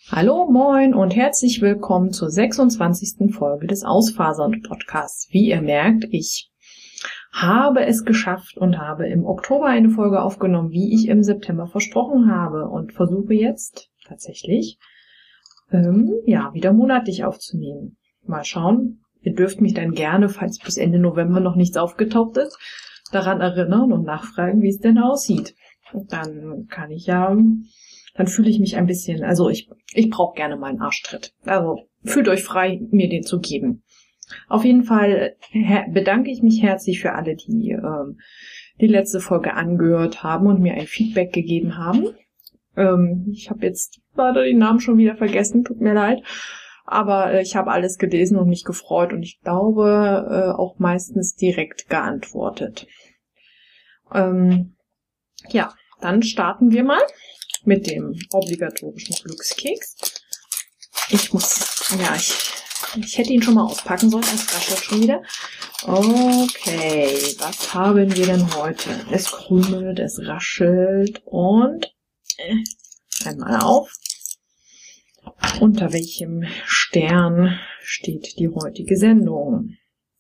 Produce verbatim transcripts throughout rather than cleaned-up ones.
Hallo, moin und herzlich willkommen zur sechsundzwanzigsten Folge des Ausfasern-Podcasts. Wie ihr merkt, ich habe es geschafft und habe im Oktober eine Folge aufgenommen, wie ich im September versprochen habe, und versuche jetzt tatsächlich ähm, ja wieder monatlich aufzunehmen. Mal schauen. Ihr dürft mich dann gerne, falls bis Ende November noch nichts aufgetaucht ist, daran erinnern und nachfragen, wie es denn aussieht. Und dann kann ich ja... Dann fühle ich mich ein bisschen, also ich ich brauche gerne mal einen Arschtritt. Also fühlt euch frei, mir den zu geben. Auf jeden Fall bedanke ich mich herzlich für alle, die ähm, die letzte Folge angehört haben und mir ein Feedback gegeben haben. Ähm, ich habe jetzt leider den Namen schon wieder vergessen, tut mir leid. Aber äh, ich habe alles gelesen und mich gefreut und ich glaube äh, auch meistens direkt geantwortet. Ähm, ja, dann starten wir mal mit dem obligatorischen Glückskeks. Ich muss, ja, ich, ich hätte ihn schon mal auspacken sollen, es raschelt schon wieder. Okay, was haben wir denn heute? Es krümelt, es raschelt und äh, einmal auf. Unter welchem Stern steht die heutige Sendung?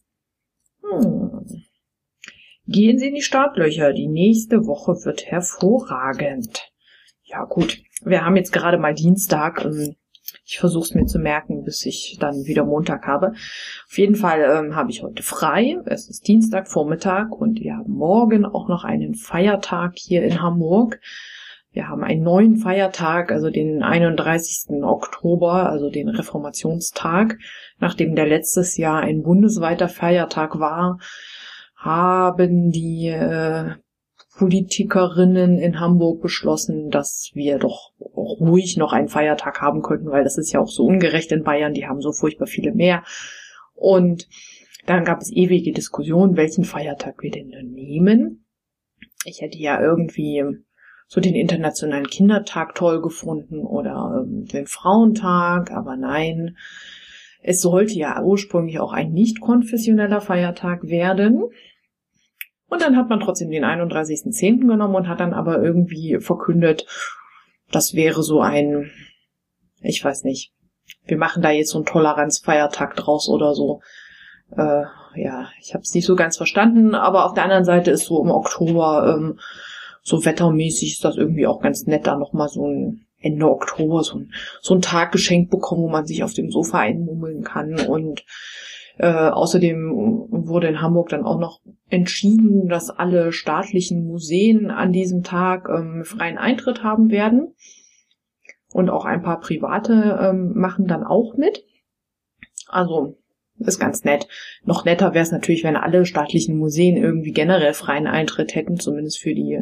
Hm. Gehen Sie in die Startlöcher, die nächste Woche wird hervorragend. Ja gut, wir haben jetzt gerade mal Dienstag. Ich versuche es mir zu merken, bis ich dann wieder Montag habe. Auf jeden Fall ähm, habe ich heute frei. Es ist Dienstagvormittag und wir haben morgen auch noch einen Feiertag hier in Hamburg. Wir haben einen neuen Feiertag, also den einunddreißigsten Oktober, also den Reformationstag. Nachdem der letztes Jahr ein bundesweiter Feiertag war, haben die äh, Politikerinnen in Hamburg beschlossen, dass wir doch ruhig noch einen Feiertag haben könnten, weil das ist ja auch so ungerecht in Bayern, die haben so furchtbar viele mehr. Und dann gab es ewige Diskussionen, welchen Feiertag wir denn nehmen. Ich hätte ja irgendwie so den Internationalen Kindertag toll gefunden oder ähm, den Frauentag, aber nein, es sollte ja ursprünglich auch ein nicht konfessioneller Feiertag werden. Und dann hat man trotzdem den einunddreißigsten zehnten genommen und hat dann aber irgendwie verkündet, das wäre so ein, ich weiß nicht, wir machen da jetzt so einen Toleranzfeiertag draus oder so. Äh, ja, ich habe es nicht so ganz verstanden, aber auf der anderen Seite ist so im Oktober, ähm, so wettermäßig ist das irgendwie auch ganz nett, da nochmal so ein Ende Oktober so ein, so ein Tag geschenkt bekommen, wo man sich auf dem Sofa einmummeln kann. Und Äh, außerdem wurde in Hamburg dann auch noch entschieden, dass alle staatlichen Museen an diesem Tag ähm, freien Eintritt haben werden. Und auch ein paar private ähm, machen dann auch mit. Also ist ganz nett. Noch netter wäre es natürlich, wenn alle staatlichen Museen irgendwie generell freien Eintritt hätten, zumindest für die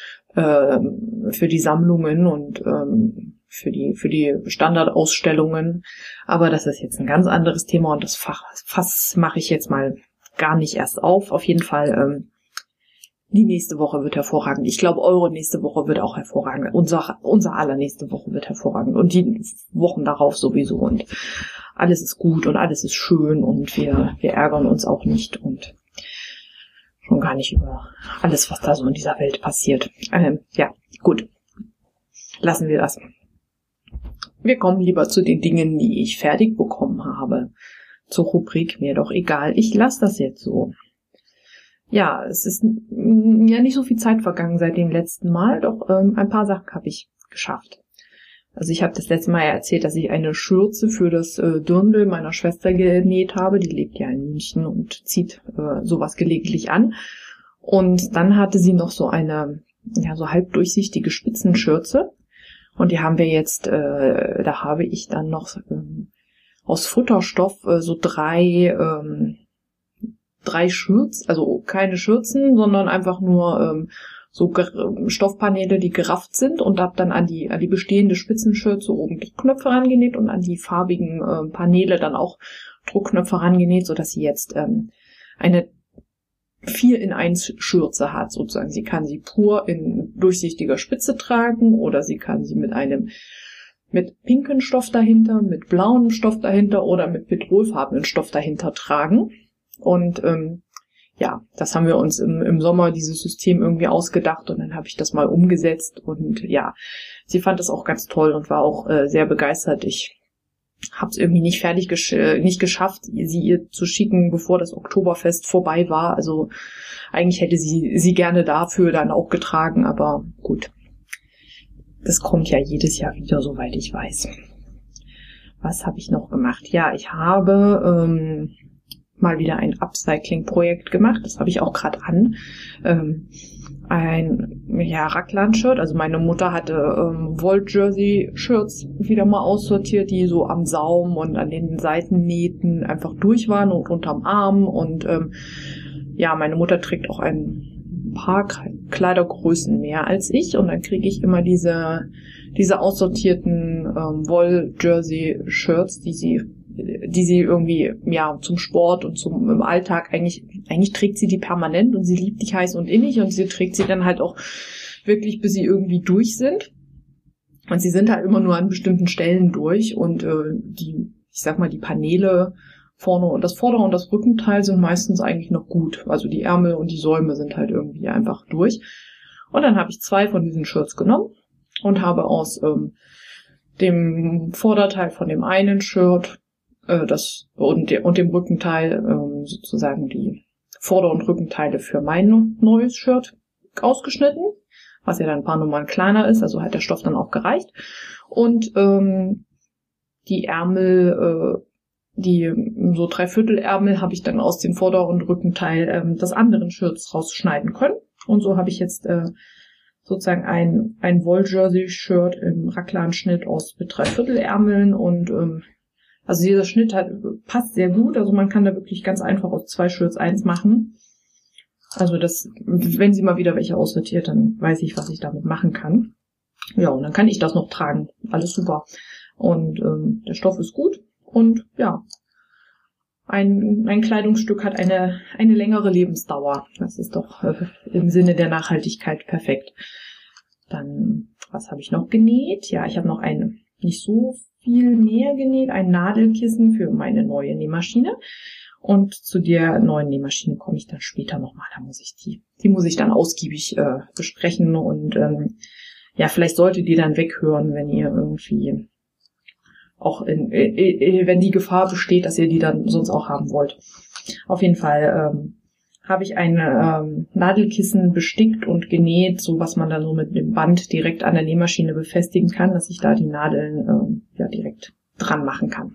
äh, für die Sammlungen und ähm, für die für die Standardausstellungen. Aber das ist jetzt ein ganz anderes Thema und das Fach, Fass mache ich jetzt mal gar nicht erst auf. Auf jeden Fall, ähm, die nächste Woche wird hervorragend. Ich glaube, eure nächste Woche wird auch hervorragend. Unser, unser aller nächste Woche wird hervorragend. Und die Wochen darauf sowieso. Und alles ist gut und alles ist schön und wir, wir ärgern uns auch nicht und schon gar nicht über alles, was da so in dieser Welt passiert. Ähm, ja, gut. Lassen wir das. Wir kommen lieber zu den Dingen, die ich fertig bekommen habe. Zur Rubrik mir doch egal. Ich lasse das jetzt so. Ja, es ist ja nicht so viel Zeit vergangen seit dem letzten Mal, doch ähm, ein paar Sachen habe ich geschafft. Also ich habe das letzte Mal erzählt, dass ich eine Schürze für das äh, Dirndl meiner Schwester genäht habe. Die lebt ja in München und zieht äh, sowas gelegentlich an. Und dann hatte sie noch so eine, ja, so halbdurchsichtige Spitzenschürze. Und die haben wir jetzt, äh, da habe ich dann noch ähm, aus Futterstoff äh, so drei, ähm, drei Schürzen, also keine Schürzen, sondern einfach nur ähm, so Ge- Stoffpaneele, die gerafft sind, und habe dann an die an die bestehende Spitzenschürze oben Druckknöpfe rangenäht und an die farbigen äh, Paneele dann auch Druckknöpfe rangenäht, sodass sie jetzt ähm, eine vier in eins Schürze hat, sozusagen. Sie kann sie pur in durchsichtiger Spitze tragen oder sie kann sie mit einem mit pinken Stoff dahinter, mit blauem Stoff dahinter oder mit petrolfarbenen Stoff dahinter tragen. Und ähm, ja, das haben wir uns im, im Sommer, dieses System irgendwie ausgedacht und dann habe ich das mal umgesetzt und ja, sie fand das auch ganz toll und war auch äh, sehr begeistert. Ich habe es irgendwie nicht fertig gesch- nicht geschafft, sie ihr zu schicken, bevor das Oktoberfest vorbei war. Also eigentlich hätte sie sie gerne dafür dann auch getragen, aber gut, das kommt ja jedes Jahr wieder, soweit ich weiß. Was habe ich noch gemacht? Ja, ich habe ähm, mal wieder ein Upcycling-Projekt gemacht. Das habe ich auch gerade an. Ähm, ein ja, Raglan-Shirt. Also meine Mutter hatte ähm, Woll-Jersey-Shirts wieder mal aussortiert, die so am Saum und an den Seitennähten einfach durch waren und unterm Arm. Und ähm, ja, meine Mutter trägt auch ein paar Kleidergrößen mehr als ich. Und dann kriege ich immer diese diese aussortierten ähm, Woll-Jersey-Shirts, die sie die sie irgendwie, ja, zum Sport und zum im Alltag eigentlich, eigentlich trägt sie die permanent und sie liebt die heiß und innig und sie trägt sie dann halt auch wirklich, bis sie irgendwie durch sind. Und sie sind halt immer nur an bestimmten Stellen durch und äh, die, ich sag mal, die Paneele vorne und das Vorder- und das Rückenteil sind meistens eigentlich noch gut. Also die Ärmel und die Säume sind halt irgendwie einfach durch. Und dann habe ich zwei von diesen Shirts genommen und habe aus ähm, dem Vorderteil von dem einen Shirt das und, und dem Rückenteil ähm, sozusagen die Vorder- und Rückenteile für mein neues Shirt ausgeschnitten, was ja dann ein paar Nummern kleiner ist, also hat der Stoff dann auch gereicht. Und ähm, die Ärmel, äh, die so Dreiviertelärmel habe ich dann aus dem Vorder- und Rückenteil ähm, des anderen Shirts rausschneiden können. Und so habe ich jetzt äh, sozusagen ein, ein Woll-Jersey-Shirt im Raglan-Schnitt aus mit Dreiviertelärmeln und ähm, also dieser Schnitt hat, passt sehr gut, also man kann da wirklich ganz einfach aus zwei Shirts eins machen. Also das, wenn sie mal wieder welche aussortiert, dann weiß ich, was ich damit machen kann. Ja, und dann kann ich das noch tragen. Alles super. Und ähm, der Stoff ist gut und ja, ein, ein Kleidungsstück hat eine, eine längere Lebensdauer. Das ist doch äh, im Sinne der Nachhaltigkeit perfekt. Dann, was habe ich noch genäht? Ja, ich habe noch eine, nicht so viel mehr genäht, ein Nadelkissen für meine neue Nähmaschine. Und zu der neuen Nähmaschine komme ich dann später nochmal. Da muss ich die, die muss ich dann ausgiebig äh, besprechen und ähm, ja, vielleicht solltet ihr dann weghören, wenn ihr irgendwie auch in, äh, äh, wenn die Gefahr besteht, dass ihr die dann sonst auch haben wollt. Auf jeden Fall ähm, habe ich ein ähm, Nadelkissen bestickt und genäht, so was man dann so mit dem Band direkt an der Nähmaschine befestigen kann, dass ich da die Nadeln ähm, ja direkt dran machen kann.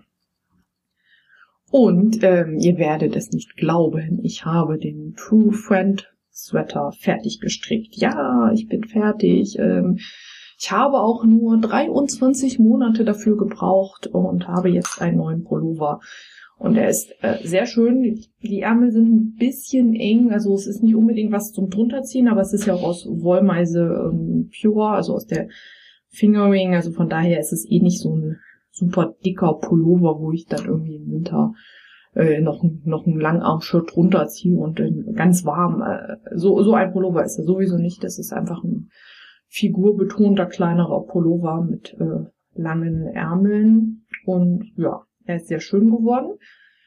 Und ähm, ihr werdet es nicht glauben, ich habe den True Friend Sweater fertig gestrickt. Ja, ich bin fertig. Ähm, ich habe auch nur dreiundzwanzig Monate dafür gebraucht und habe jetzt einen neuen Pullover. Und er ist äh, sehr schön. Die Ärmel sind ein bisschen eng, also es ist nicht unbedingt was zum drunterziehen, aber es ist ja auch aus Wollmeise ähm, Pure, also aus der Fingering, also von daher ist es eh nicht so ein super dicker Pullover, wo ich dann irgendwie im Winter äh, noch, noch ein Langarm-Shirt drunter ziehe und äh, ganz warm. Äh, so, so ein Pullover ist er sowieso nicht. Das ist einfach ein figurbetonter, kleinerer Pullover mit äh, langen Ärmeln. Und ja, er ist sehr schön geworden.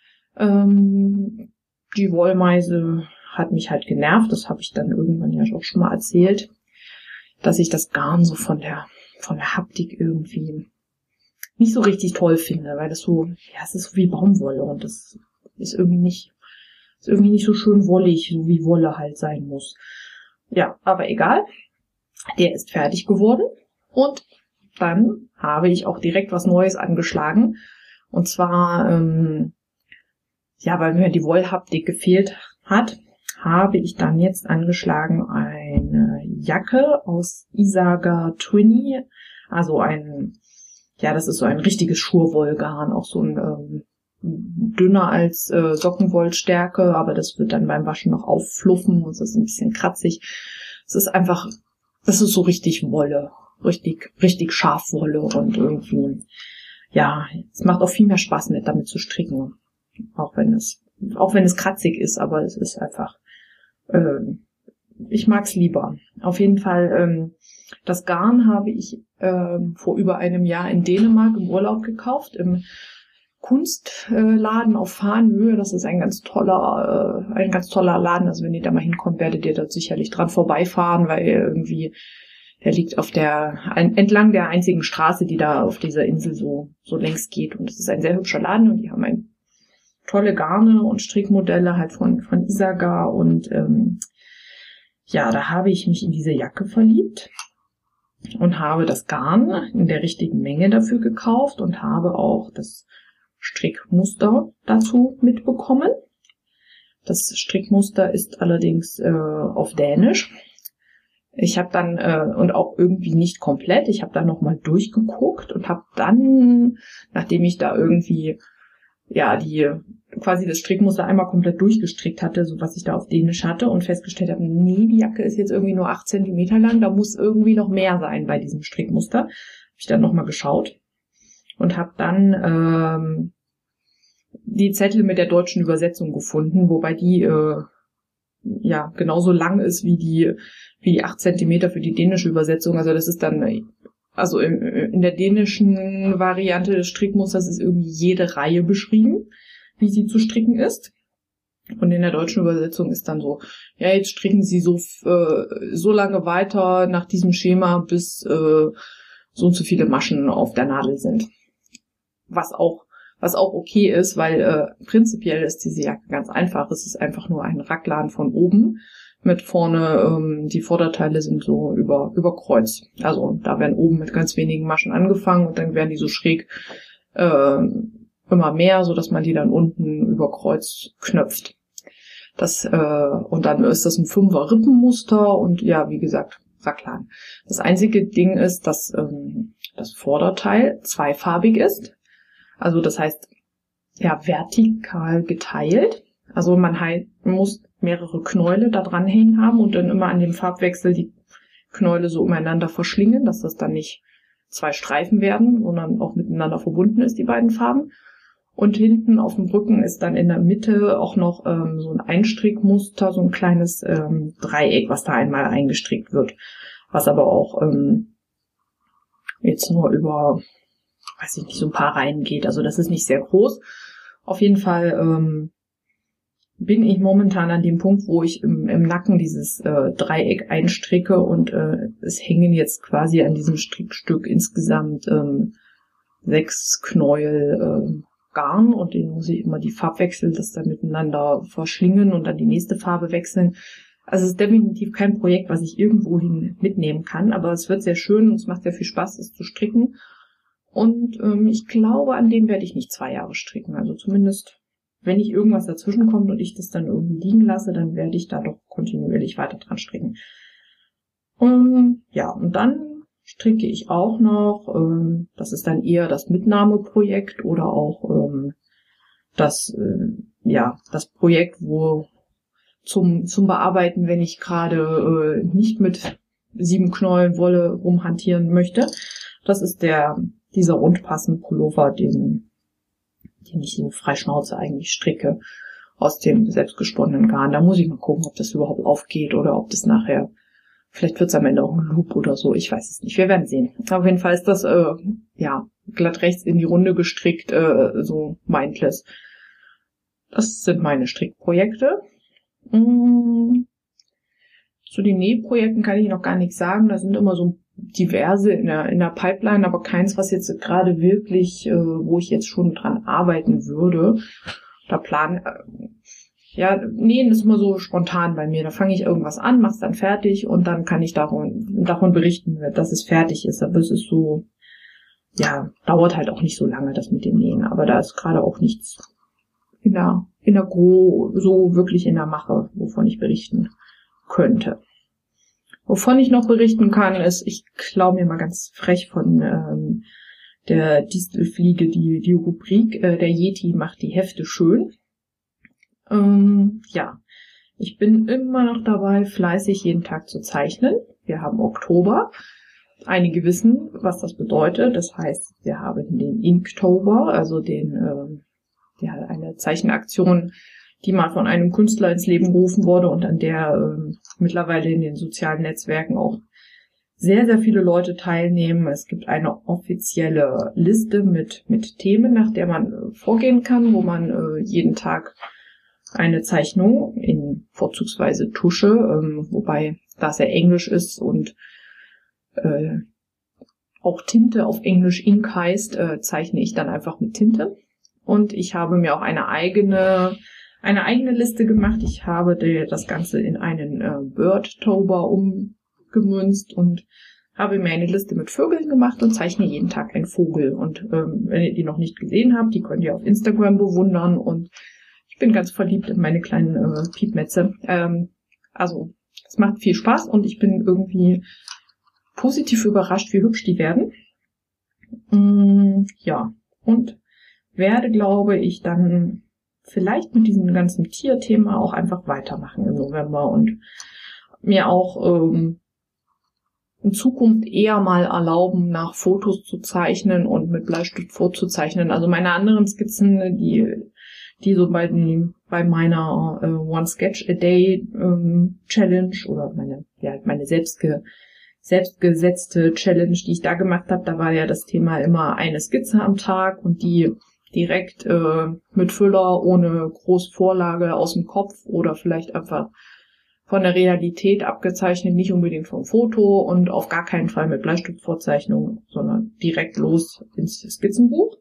Ähm, die Wollmeise hat mich halt genervt. Das habe ich dann irgendwann ja auch schon mal erzählt, dass ich das Garn so von der, von der Haptik irgendwie nicht so richtig toll finde, weil das so, ja, es ist so wie Baumwolle und das ist irgendwie nicht, ist irgendwie nicht so schön wollig, so wie Wolle halt sein muss. Ja, aber egal. Der ist fertig geworden und dann habe ich auch direkt was Neues angeschlagen. Und zwar, ähm, ja, weil mir die Wollhaptik gefehlt hat, habe ich dann jetzt angeschlagen eine Jacke aus Isaga Twinny, also ein, ja, das ist so ein richtiges Schurwollgarn, auch so ein ähm, dünner als äh, Sockenwollstärke, aber das wird dann beim Waschen noch auffluffen und es ist ein bisschen kratzig. Es ist einfach, das ist so richtig Wolle, richtig, richtig Schafwolle und irgendwie, ja, es macht auch viel mehr Spaß mit damit zu stricken, auch wenn es, auch wenn es kratzig ist, aber es ist einfach, äh, ich mag's lieber. Auf jeden Fall, ähm, das Garn habe ich ähm, vor über einem Jahr in Dänemark im Urlaub gekauft, im Kunstladen auf Fahnenhöhe. Das ist ein ganz toller, äh, ein ganz toller Laden. Also wenn ihr da mal hinkommt, werdet ihr dort sicherlich dran vorbeifahren, weil irgendwie der liegt auf der, entlang der einzigen Straße, die da auf dieser Insel so, so längs geht. Und es ist ein sehr hübscher Laden und die haben ein tolle Garne und Strickmodelle halt von, von Isaga und, ähm, ja, da habe ich mich in diese Jacke verliebt und habe das Garn in der richtigen Menge dafür gekauft und habe auch das Strickmuster dazu mitbekommen. Das Strickmuster ist allerdings äh, auf Dänisch. Ich habe dann, äh, und auch irgendwie nicht komplett, ich habe da nochmal durchgeguckt und habe dann, nachdem ich da irgendwie, ja, die quasi das Strickmuster einmal komplett durchgestrickt hatte, so was ich da auf Dänisch hatte und festgestellt habe, nee, die Jacke ist jetzt irgendwie nur acht Zentimeter lang, da muss irgendwie noch mehr sein bei diesem Strickmuster. Habe ich dann nochmal geschaut und habe dann ähm, die Zettel mit der deutschen Übersetzung gefunden, wobei die äh, ja genauso lang ist wie die wie die acht Zentimeter für die dänische Übersetzung. Also das ist dann, also in, in der dänischen Variante des Strickmusters ist irgendwie jede Reihe beschrieben, wie sie zu stricken ist. Und in der deutschen Übersetzung ist dann so, ja, jetzt stricken sie so äh, so lange weiter nach diesem Schema, bis äh, so und so viele Maschen auf der Nadel sind. Was auch was auch okay ist, weil äh, prinzipiell ist diese Jacke ganz einfach. Es ist einfach nur ein Raglan von oben mit vorne, ähm, die Vorderteile sind so über über Kreuz. Also da werden oben mit ganz wenigen Maschen angefangen und dann werden die so schräg äh, immer mehr, so dass man die dann unten über Kreuz knöpft. Das äh, und dann ist das ein Fünfer Rippenmuster und ja, wie gesagt, Raglan. Das einzige Ding ist, dass ähm, das Vorderteil zweifarbig ist. Also das heißt, ja, vertikal geteilt. Also man halt, muss mehrere Knäule da dranhängen haben und dann immer an dem Farbwechsel die Knäule so umeinander verschlingen, dass das dann nicht zwei Streifen werden, sondern auch miteinander verbunden ist, die beiden Farben. Und hinten auf dem Rücken ist dann in der Mitte auch noch ähm, so ein Einstrickmuster, so ein kleines ähm, Dreieck, was da einmal eingestrickt wird. Was aber auch ähm, jetzt nur über, weiß ich nicht, so ein paar Reihen geht. Also das ist nicht sehr groß. Auf jeden Fall ähm, bin ich momentan an dem Punkt, wo ich im, im Nacken dieses äh, Dreieck einstricke und äh, es hängen jetzt quasi an diesem Strickstück insgesamt ähm, sechs Knäuel äh, Garn und den muss ich immer die Farbwechsel, das dann miteinander verschlingen und dann die nächste Farbe wechseln. Also es ist definitiv kein Projekt, was ich irgendwohin mitnehmen kann, aber es wird sehr schön und es macht sehr viel Spaß, es zu stricken. Und ähm, ich glaube, an dem werde ich nicht zwei Jahre stricken. Also zumindest, wenn nicht irgendwas dazwischen kommt und ich das dann irgendwie liegen lasse, dann werde ich da doch kontinuierlich weiter dran stricken. Und, ja, und dann stricke ich auch noch, ähm, das ist dann eher das Mitnahmeprojekt oder auch ähm, das, äh, ja, das Projekt, wo zum zum Bearbeiten, wenn ich gerade äh, nicht mit sieben Knäueln Wolle rumhantieren möchte. Das ist der dieser Rundpassen-Pullover, den, den ich so frei Schnauze eigentlich stricke aus dem selbstgesponnenen Garn. Da muss ich mal gucken, ob das überhaupt aufgeht oder ob das nachher, vielleicht wird es am Ende auch ein Loop oder so, ich weiß es nicht. Wir werden sehen. Auf jeden Fall ist das, äh, ja, glatt rechts in die Runde gestrickt, äh, so mindless. Das sind meine Strickprojekte. Mmh. Zu den Nähprojekten kann ich noch gar nichts sagen. Da sind immer so diverse in der, in der Pipeline, aber keins, was jetzt gerade wirklich, äh, wo ich jetzt schon dran arbeiten würde. Da plan, äh, ja, nähen ist immer so spontan bei mir. Da fange ich irgendwas an, mach's dann fertig und dann kann ich davon, davon berichten, dass es fertig ist. Aber es ist so, ja, dauert halt auch nicht so lange, das mit dem Nähen. Aber da ist gerade auch nichts in der, in der Gro, so wirklich in der Mache, wovon ich berichten könnte. Wovon ich noch berichten kann, ist, ich klaue mir mal ganz frech von ähm, der Distelfliege die, die Rubrik, äh, der Yeti macht die Hefte schön. Ähm, ja, ich bin immer noch dabei, fleißig jeden Tag zu zeichnen. Wir haben Oktober. Einige wissen, was das bedeutet. Das heißt, wir haben den Inktober, also den, äh, ja, eine Zeichenaktion, die mal von einem Künstler ins Leben gerufen wurde und an der äh, mittlerweile in den sozialen Netzwerken auch sehr, sehr viele Leute teilnehmen. Es gibt eine offizielle Liste mit, mit Themen, nach der man äh, vorgehen kann, wo man äh, jeden Tag eine Zeichnung in vorzugsweise Tusche, ähm, wobei das ja Englisch ist und äh, auch Tinte auf Englisch Ink heißt, äh, zeichne ich dann einfach mit Tinte. Und ich habe mir auch eine eigene eine eigene Liste gemacht. Ich habe die, das Ganze in einen äh, Birdtober umgemünzt und habe mir eine Liste mit Vögeln gemacht und zeichne jeden Tag einen Vogel. Und ähm, wenn ihr die noch nicht gesehen habt, die könnt ihr auf Instagram bewundern. Und ich bin ganz verliebt in meine kleinen äh, Piepmetze. Ähm, also es macht viel Spaß und ich bin irgendwie positiv überrascht, wie hübsch die werden. Mm, ja, und werde, glaube ich, dann vielleicht mit diesem ganzen Tierthema auch einfach weitermachen im November und mir auch ähm, in Zukunft eher mal erlauben, nach Fotos zu zeichnen und mit Bleistift vorzuzeichnen. Also meine anderen Skizzen, die die so bei, die, bei meiner äh, One Sketch a Day ähm, Challenge oder meine ja meine selbstge selbstgesetzte Challenge, die ich da gemacht habe, da war ja das Thema immer eine Skizze am Tag und die direkt äh, mit Füller, ohne groß Vorlage aus dem Kopf oder vielleicht einfach von der Realität abgezeichnet, nicht unbedingt vom Foto und auf gar keinen Fall mit Bleistiftvorzeichnung, sondern direkt los ins Skizzenbuch.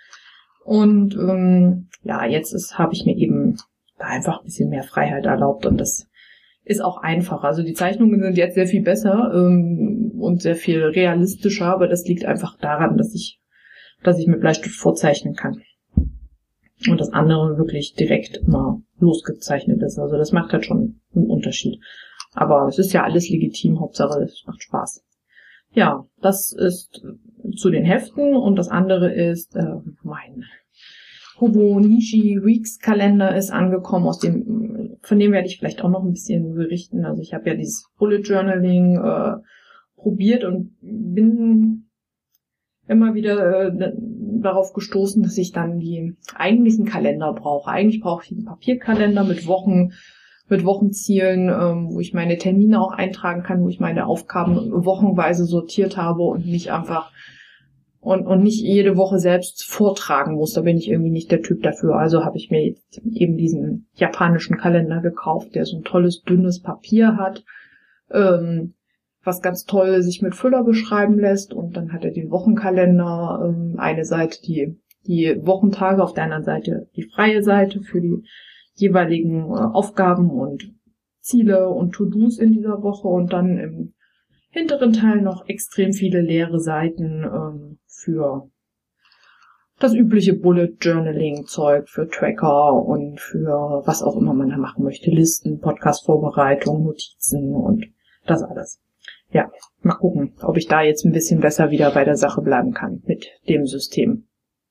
Und ähm, ja, jetzt ist habe ich mir eben da einfach ein bisschen mehr Freiheit erlaubt und das ist auch einfacher. Also die Zeichnungen sind jetzt sehr viel besser ähm, und sehr viel realistischer, aber das liegt einfach daran, dass ich dass ich mit Bleistift vorzeichnen kann. Und das andere wirklich direkt immer losgezeichnet ist. Also das macht halt schon einen Unterschied. Aber es ist ja alles legitim, Hauptsache es macht Spaß. Ja, das ist zu den Heften und das andere ist äh, mein Hobonichi Weeks Kalender ist angekommen, aus dem, von dem werde ich vielleicht auch noch ein bisschen berichten. Also ich habe ja dieses Bullet Journaling äh, probiert und bin immer wieder äh, darauf gestoßen, dass ich dann die eigentlichen Kalender brauche. Eigentlich brauche ich einen Papierkalender mit Wochen, mit Wochenzielen, ähm, wo ich meine Termine auch eintragen kann, wo ich meine Aufgaben wochenweise sortiert habe und nicht einfach und und nicht jede Woche selbst vortragen muss. Da bin ich irgendwie nicht der Typ dafür. Also habe ich mir jetzt eben diesen japanischen Kalender gekauft, der so ein tolles, dünnes Papier hat, ähm, was ganz toll sich mit Füller beschreiben lässt. Und dann hat er den Wochenkalender, ähm, eine Seite die die Wochentage, auf der anderen Seite die freie Seite für die jeweiligen äh, Aufgaben und Ziele und To-Dos in dieser Woche und dann im hinteren Teil noch extrem viele leere Seiten ähm, für das übliche Bullet Journaling Zeug, für Tracker und für was auch immer man da machen möchte, Listen, Podcast-Vorbereitung, Notizen und das alles. Ja, mal gucken, ob ich da jetzt ein bisschen besser wieder bei der Sache bleiben kann mit dem System.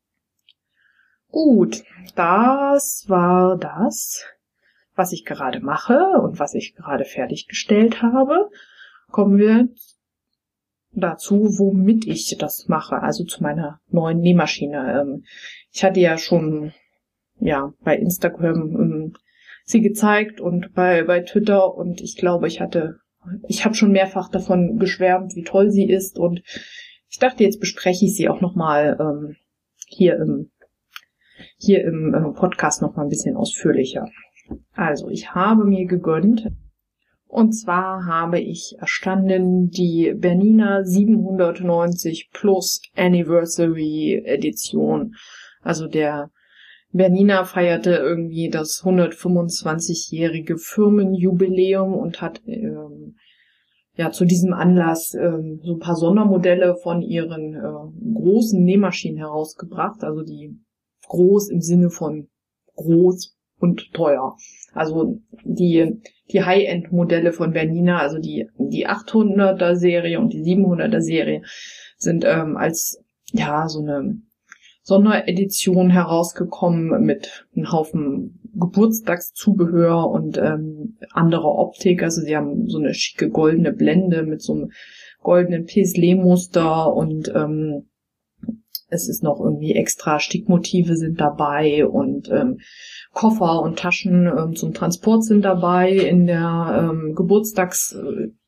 Gut, das war das, was ich gerade mache und was ich gerade fertiggestellt habe. Kommen wir dazu, womit ich das mache, also zu meiner neuen Nähmaschine. Ich hatte ja schon ja bei Instagram sie gezeigt und bei bei Twitter und ich glaube, ich hatte ich habe schon mehrfach davon geschwärmt, wie toll sie ist und ich dachte, jetzt bespreche ich sie auch nochmal ähm, hier im hier im äh, Podcast nochmal ein bisschen ausführlicher. Also, ich habe mir gegönnt, und zwar habe ich erstanden die Bernina siebenhundertneunzig Plus Anniversary Edition. Also der Bernina feierte irgendwie das hundertfünfundzwanzigjährige Firmenjubiläum und hat ähm, ja zu diesem Anlass ähm, so ein paar Sondermodelle von ihren äh, großen Nähmaschinen herausgebracht. Also die groß im Sinne von groß und teuer. Also die die High-End-Modelle von Bernina, also die die achthunderter Serie und die siebenhunderter Serie sind ähm, als ja so eine Sonderedition herausgekommen mit einem Haufen Geburtstagszubehör und ähm, anderer Optik. Also sie haben so eine schicke goldene Blende mit so einem goldenen Paisley-Muster und ähm, es ist noch irgendwie extra Stickmotive sind dabei und ähm, Koffer und Taschen ähm, zum Transport sind dabei in der ähm, Geburtstags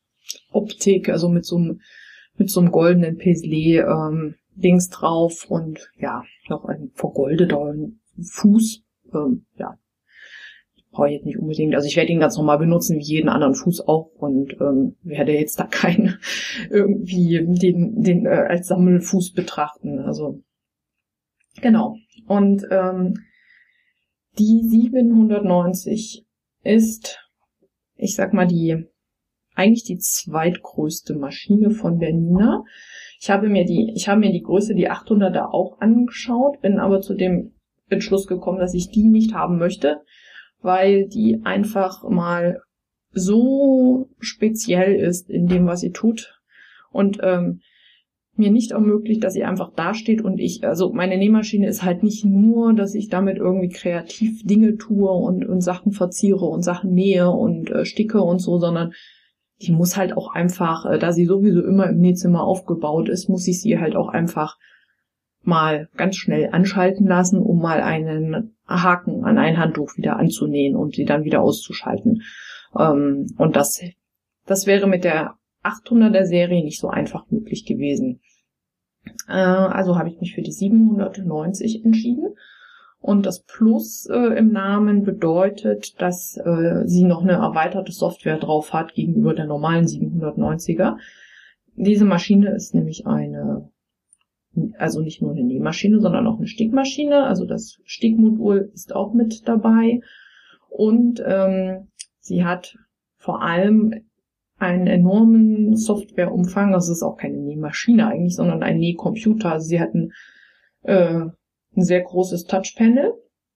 Optik, also mit so einem mit so einem goldenen Paisley ähm, Dings drauf und ja, noch ein vergoldeter Fuß. Ähm, ja, brauche ich jetzt nicht unbedingt. Also ich werde ihn ganz normal benutzen, wie jeden anderen Fuß auch und ähm, werde jetzt da keinen irgendwie den den äh, als Sammelfuß betrachten. Also genau. Und ähm, die siebenhundertneunzig ist, ich sag mal, die eigentlich die zweitgrößte Maschine von Bernina. Ich habe mir die, ich habe mir die Größe, die achthunderter auch angeschaut, bin aber zu dem Entschluss gekommen, dass ich die nicht haben möchte, weil die einfach mal so speziell ist in dem, was sie tut und ähm, mir nicht ermöglicht, dass sie einfach dasteht und ich, also meine Nähmaschine ist halt nicht nur, dass ich damit irgendwie kreativ Dinge tue und, und Sachen verziere und Sachen nähe und äh, sticke und so, sondern die muss halt auch einfach, äh, da sie sowieso immer im Nähzimmer aufgebaut ist, muss ich sie halt auch einfach mal ganz schnell anschalten lassen, um mal einen Haken an ein Handtuch wieder anzunähen und sie dann wieder auszuschalten. Ähm, und das, das wäre mit der achthunderter Serie nicht so einfach möglich gewesen. Äh, also habe ich mich für die siebenhundertneunzig entschieden. Und das Plus äh, im Namen bedeutet, dass äh, sie noch eine erweiterte Software drauf hat gegenüber der normalen siebenhundertneunziger. Diese Maschine ist nämlich eine, also nicht nur eine Nähmaschine, sondern auch eine Stickmaschine. Also das Stickmodul ist auch mit dabei. Und ähm, sie hat vor allem einen enormen Softwareumfang. Also es ist auch keine Nähmaschine eigentlich, sondern ein Nähcomputer. Also sie hat ein äh, ein sehr großes Touchpanel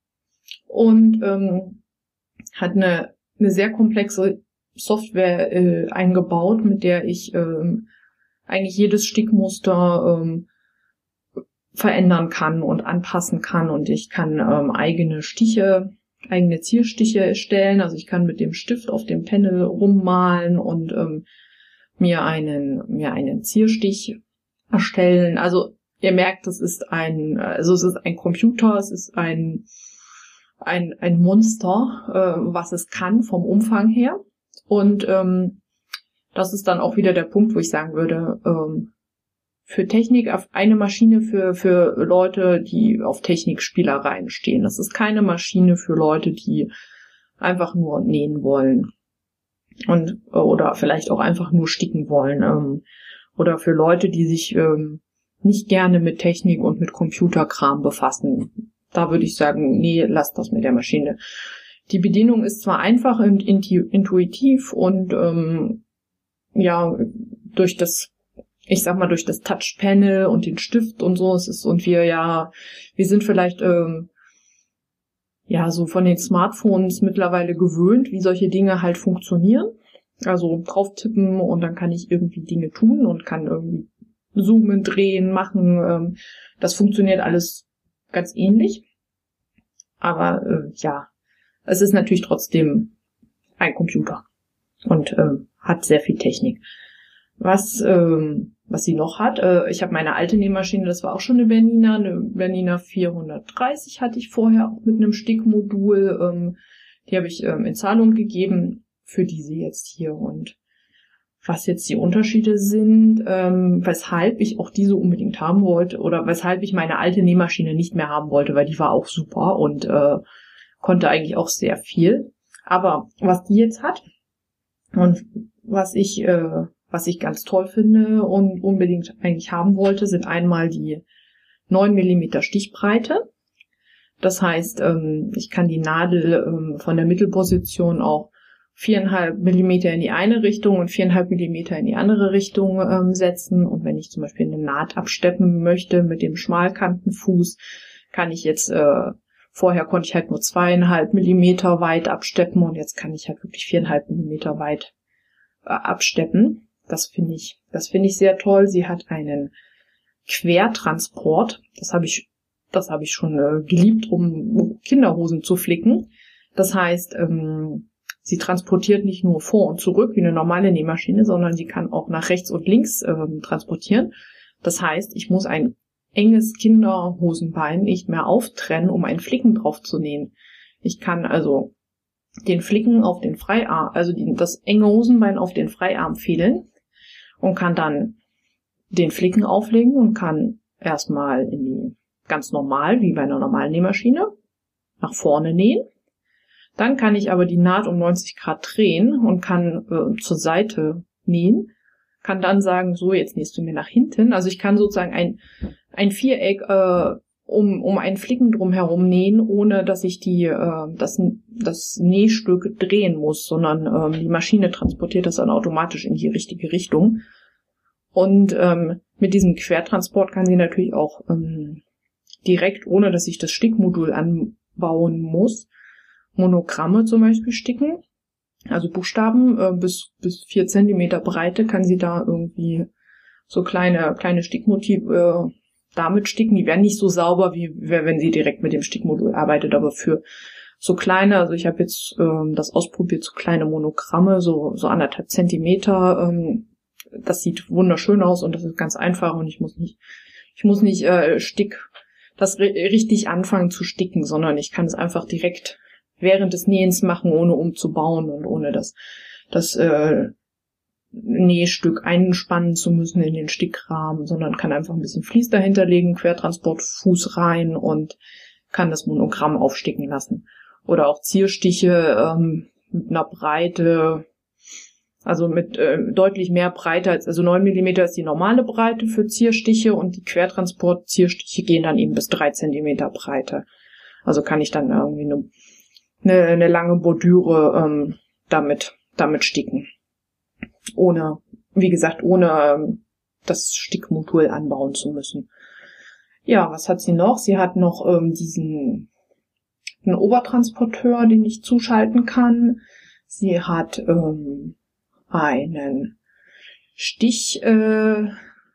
und ähm, hat eine, eine sehr komplexe Software äh, eingebaut, mit der ich ähm, eigentlich jedes Stickmuster ähm, verändern kann und anpassen kann und ich kann ähm, eigene Stiche, eigene Zierstiche erstellen. Also ich kann mit dem Stift auf dem Panel rummalen und ähm, mir einen mir einen Zierstich erstellen. Also ihr merkt, es ist ein, also es ist ein Computer, es ist ein ein ein Monster, äh, was es kann vom Umfang her. Und ähm, das ist dann auch wieder der Punkt, wo ich sagen würde, ähm, für Technik auf eine Maschine für für Leute, die auf Technikspielereien stehen. Das ist keine Maschine für Leute, die einfach nur nähen wollen und oder vielleicht auch einfach nur sticken wollen ähm, oder für Leute, die sich ähm, nicht gerne mit Technik und mit Computerkram befassen. Da würde ich sagen, nee, lasst das mit der Maschine. Die Bedienung ist zwar einfach und intuitiv und ähm, ja, durch das, ich sag mal, durch das Touchpanel und den Stift und so, es ist, und wir ja, wir sind vielleicht ähm, ja so von den Smartphones mittlerweile gewöhnt, wie solche Dinge halt funktionieren. Also drauf tippen und dann kann ich irgendwie Dinge tun und kann irgendwie zoomen, drehen, machen. Ähm, das funktioniert alles ganz ähnlich. Aber äh, ja, es ist natürlich trotzdem ein Computer und ähm, hat sehr viel Technik. Was ähm, was sie noch hat, äh, ich habe meine alte Nähmaschine, das war auch schon eine Bernina, eine Bernina vierhundertdreißig hatte ich vorher auch mit einem Stickmodul. Ähm, die habe ich ähm, in Zahlung gegeben für diese jetzt hier. Und was jetzt die Unterschiede sind, ähm, weshalb ich auch diese unbedingt haben wollte oder weshalb ich meine alte Nähmaschine nicht mehr haben wollte, weil die war auch super und äh, konnte eigentlich auch sehr viel. Aber was die jetzt hat und was ich äh, was ich ganz toll finde und unbedingt eigentlich haben wollte, sind einmal die neun Millimeter Stichbreite. Das heißt, ähm, ich kann die Nadel ähm, von der Mittelposition auch viereinhalb Millimeter in die eine Richtung und viereinhalb Millimeter in die andere Richtung ähm, setzen. Und wenn ich zum Beispiel eine Naht absteppen möchte mit dem Schmalkantenfuß, kann ich jetzt, äh, vorher konnte ich halt nur zweieinhalb Millimeter weit absteppen und jetzt kann ich halt wirklich viereinhalb Millimeter weit äh, absteppen. Das finde ich, das finde ich sehr toll. Sie hat einen Quertransport. Das habe ich, das habe ich schon äh, geliebt, um Kinderhosen zu flicken. Das heißt, ähm, sie transportiert nicht nur vor und zurück wie eine normale Nähmaschine, sondern sie kann auch nach rechts und links ähm, transportieren. Das heißt, ich muss ein enges Kinderhosenbein nicht mehr auftrennen, um einen Flicken drauf zu nähen. Ich kann also den Flicken auf den Freiarm, also die, das enge Hosenbein auf den Freiarm fädeln. und kann dann den Flicken auflegen und kann erstmal in die ganz normal, wie bei einer normalen Nähmaschine, nach vorne nähen. Dann kann ich aber die Naht um neunzig Grad drehen und kann äh, zur Seite nähen. Kann dann sagen, so, jetzt nähst du mir nach hinten. Also ich kann sozusagen ein, ein Viereck äh, um, um einen Flicken drumherum nähen, ohne dass ich die, äh, das, das Nähstück drehen muss, sondern ähm, die Maschine transportiert das dann automatisch in die richtige Richtung. Und ähm, mit diesem Quertransport kann sie natürlich auch ähm, direkt, ohne dass ich das Stickmodul anbauen muss, Monogramme zum Beispiel sticken. Also Buchstaben äh, bis bis vier Zentimeter Breite kann sie da irgendwie so kleine kleine Stickmotive äh, damit sticken. Die werden nicht so sauber, wie wenn sie direkt mit dem Stickmodul arbeitet, aber für so kleine, also ich habe jetzt ähm, das ausprobiert, so kleine Monogramme, so so anderthalb Zentimeter. Ähm, das sieht wunderschön aus und das ist ganz einfach und ich muss nicht ich muss nicht äh, Stick das ri- richtig anfangen zu sticken, sondern ich kann es einfach direkt während des Nähens machen, ohne umzubauen und ohne das, das äh, Nähstück einspannen zu müssen in den Stickrahmen, sondern kann einfach ein bisschen Vlies dahinter legen, Quertransportfuß rein und kann das Monogramm aufsticken lassen. Oder auch Zierstiche ähm, mit einer Breite, also mit äh, deutlich mehr Breite als, also neun Millimeter ist die normale Breite für Zierstiche und die Quertransport-Zierstiche gehen dann eben bis drei Zentimeter Breite. Also kann ich dann irgendwie eine Eine, eine lange Bordüre ähm, damit damit sticken. Ohne, wie gesagt, ohne ähm, das Stickmodul anbauen zu müssen. Ja, was hat sie noch? Sie hat noch ähm, diesen einen Obertransporteur, den ich zuschalten kann. Sie hat ähm, einen Stich äh,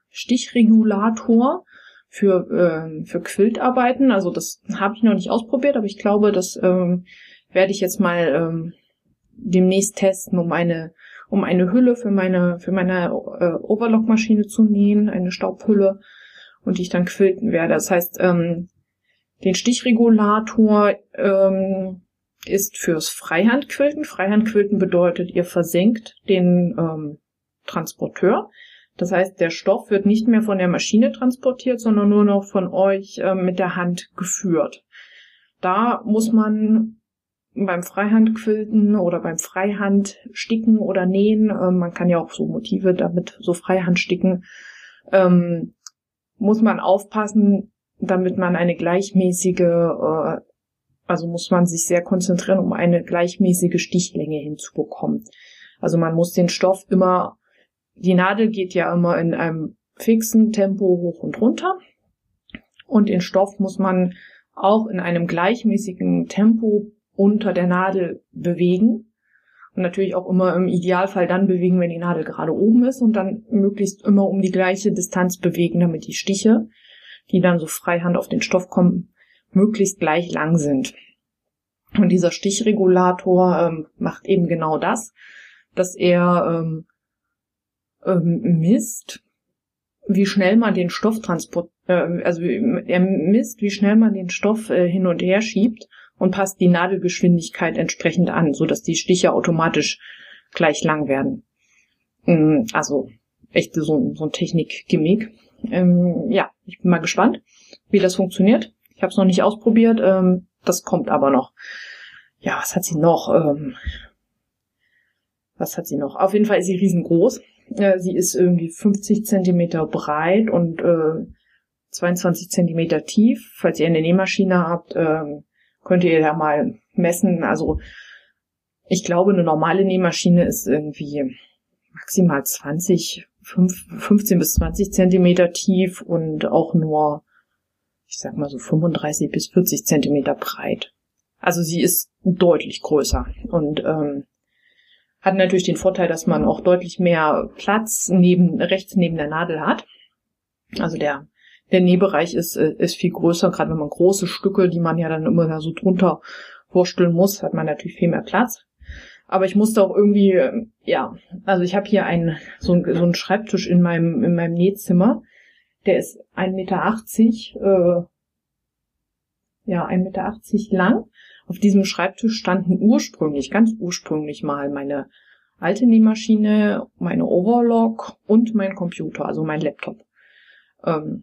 Stichregulator für äh, für Quiltarbeiten. Also das habe ich noch nicht ausprobiert, aber ich glaube, das ähm, werde ich jetzt mal ähm, demnächst testen, um eine um eine Hülle für meine für meine äh, Overlockmaschine zu nähen, eine Staubhülle, und die ich dann quilten werde. Das heißt, ähm, den Stichregulator ähm, ist fürs Freihandquilten. Freihandquilten bedeutet, ihr versenkt den ähm, Transporteur. Das heißt, der Stoff wird nicht mehr von der Maschine transportiert, sondern nur noch von euch äh, mit der Hand geführt. Da muss man beim Freihandquilten oder beim Freihandsticken oder Nähen, äh, man kann ja auch so Motive damit so Freihand sticken, ähm, muss man aufpassen, damit man eine gleichmäßige, äh, also muss man sich sehr konzentrieren, um eine gleichmäßige Stichlänge hinzubekommen. Also man muss den Stoff immer, die Nadel geht ja immer in einem fixen Tempo hoch und runter und den Stoff muss man auch in einem gleichmäßigen Tempo unter der Nadel bewegen und natürlich auch immer im Idealfall dann bewegen, wenn die Nadel gerade oben ist, und dann möglichst immer um die gleiche Distanz bewegen, damit die Stiche, die dann so freihand auf den Stoff kommen, möglichst gleich lang sind. Und dieser Stichregulator ähm, macht eben genau das, dass er ähm, ähm, misst, wie schnell man den Stoff transport, äh, also er misst, wie schnell man den Stoff äh, hin und her schiebt und passt die Nadelgeschwindigkeit entsprechend an, so dass die Stiche automatisch gleich lang werden. Ähm, also echt so, so ein Technik-Gimmick. Ähm, ja, ich bin mal gespannt, wie das funktioniert. Ich habe es noch nicht ausprobiert, ähm, das kommt aber noch. Ja, was hat sie noch? Ähm, was hat sie noch? Auf jeden Fall ist sie riesengroß. Äh, sie ist irgendwie fünfzig Zentimeter breit und äh, zweiundzwanzig Zentimeter tief. Falls ihr eine Nähmaschine habt, äh, könnt ihr ja mal messen. Also ich glaube, eine normale Nähmaschine ist irgendwie maximal zwanzig, fünfzehn bis zwanzig Zentimeter tief und auch nur, ich sag mal so fünfunddreißig bis vierzig Zentimeter breit. Also sie ist deutlich größer und ähm, hat natürlich den Vorteil, dass man auch deutlich mehr Platz neben rechts neben der Nadel hat. Also der der Nähbereich ist ist viel größer, gerade wenn man große Stücke, die man ja dann immer da so drunter wursteln muss, hat man natürlich viel mehr Platz. Aber ich musste auch irgendwie, ja, also ich habe hier einen so, ein, so einen Schreibtisch in meinem in meinem Nähzimmer, der ist ein Meter achtzig, äh, ja ein Meter achtzig lang. Auf diesem Schreibtisch standen ursprünglich, ganz ursprünglich mal meine alte Nähmaschine, meine Overlock und mein Computer, also mein Laptop. Ähm,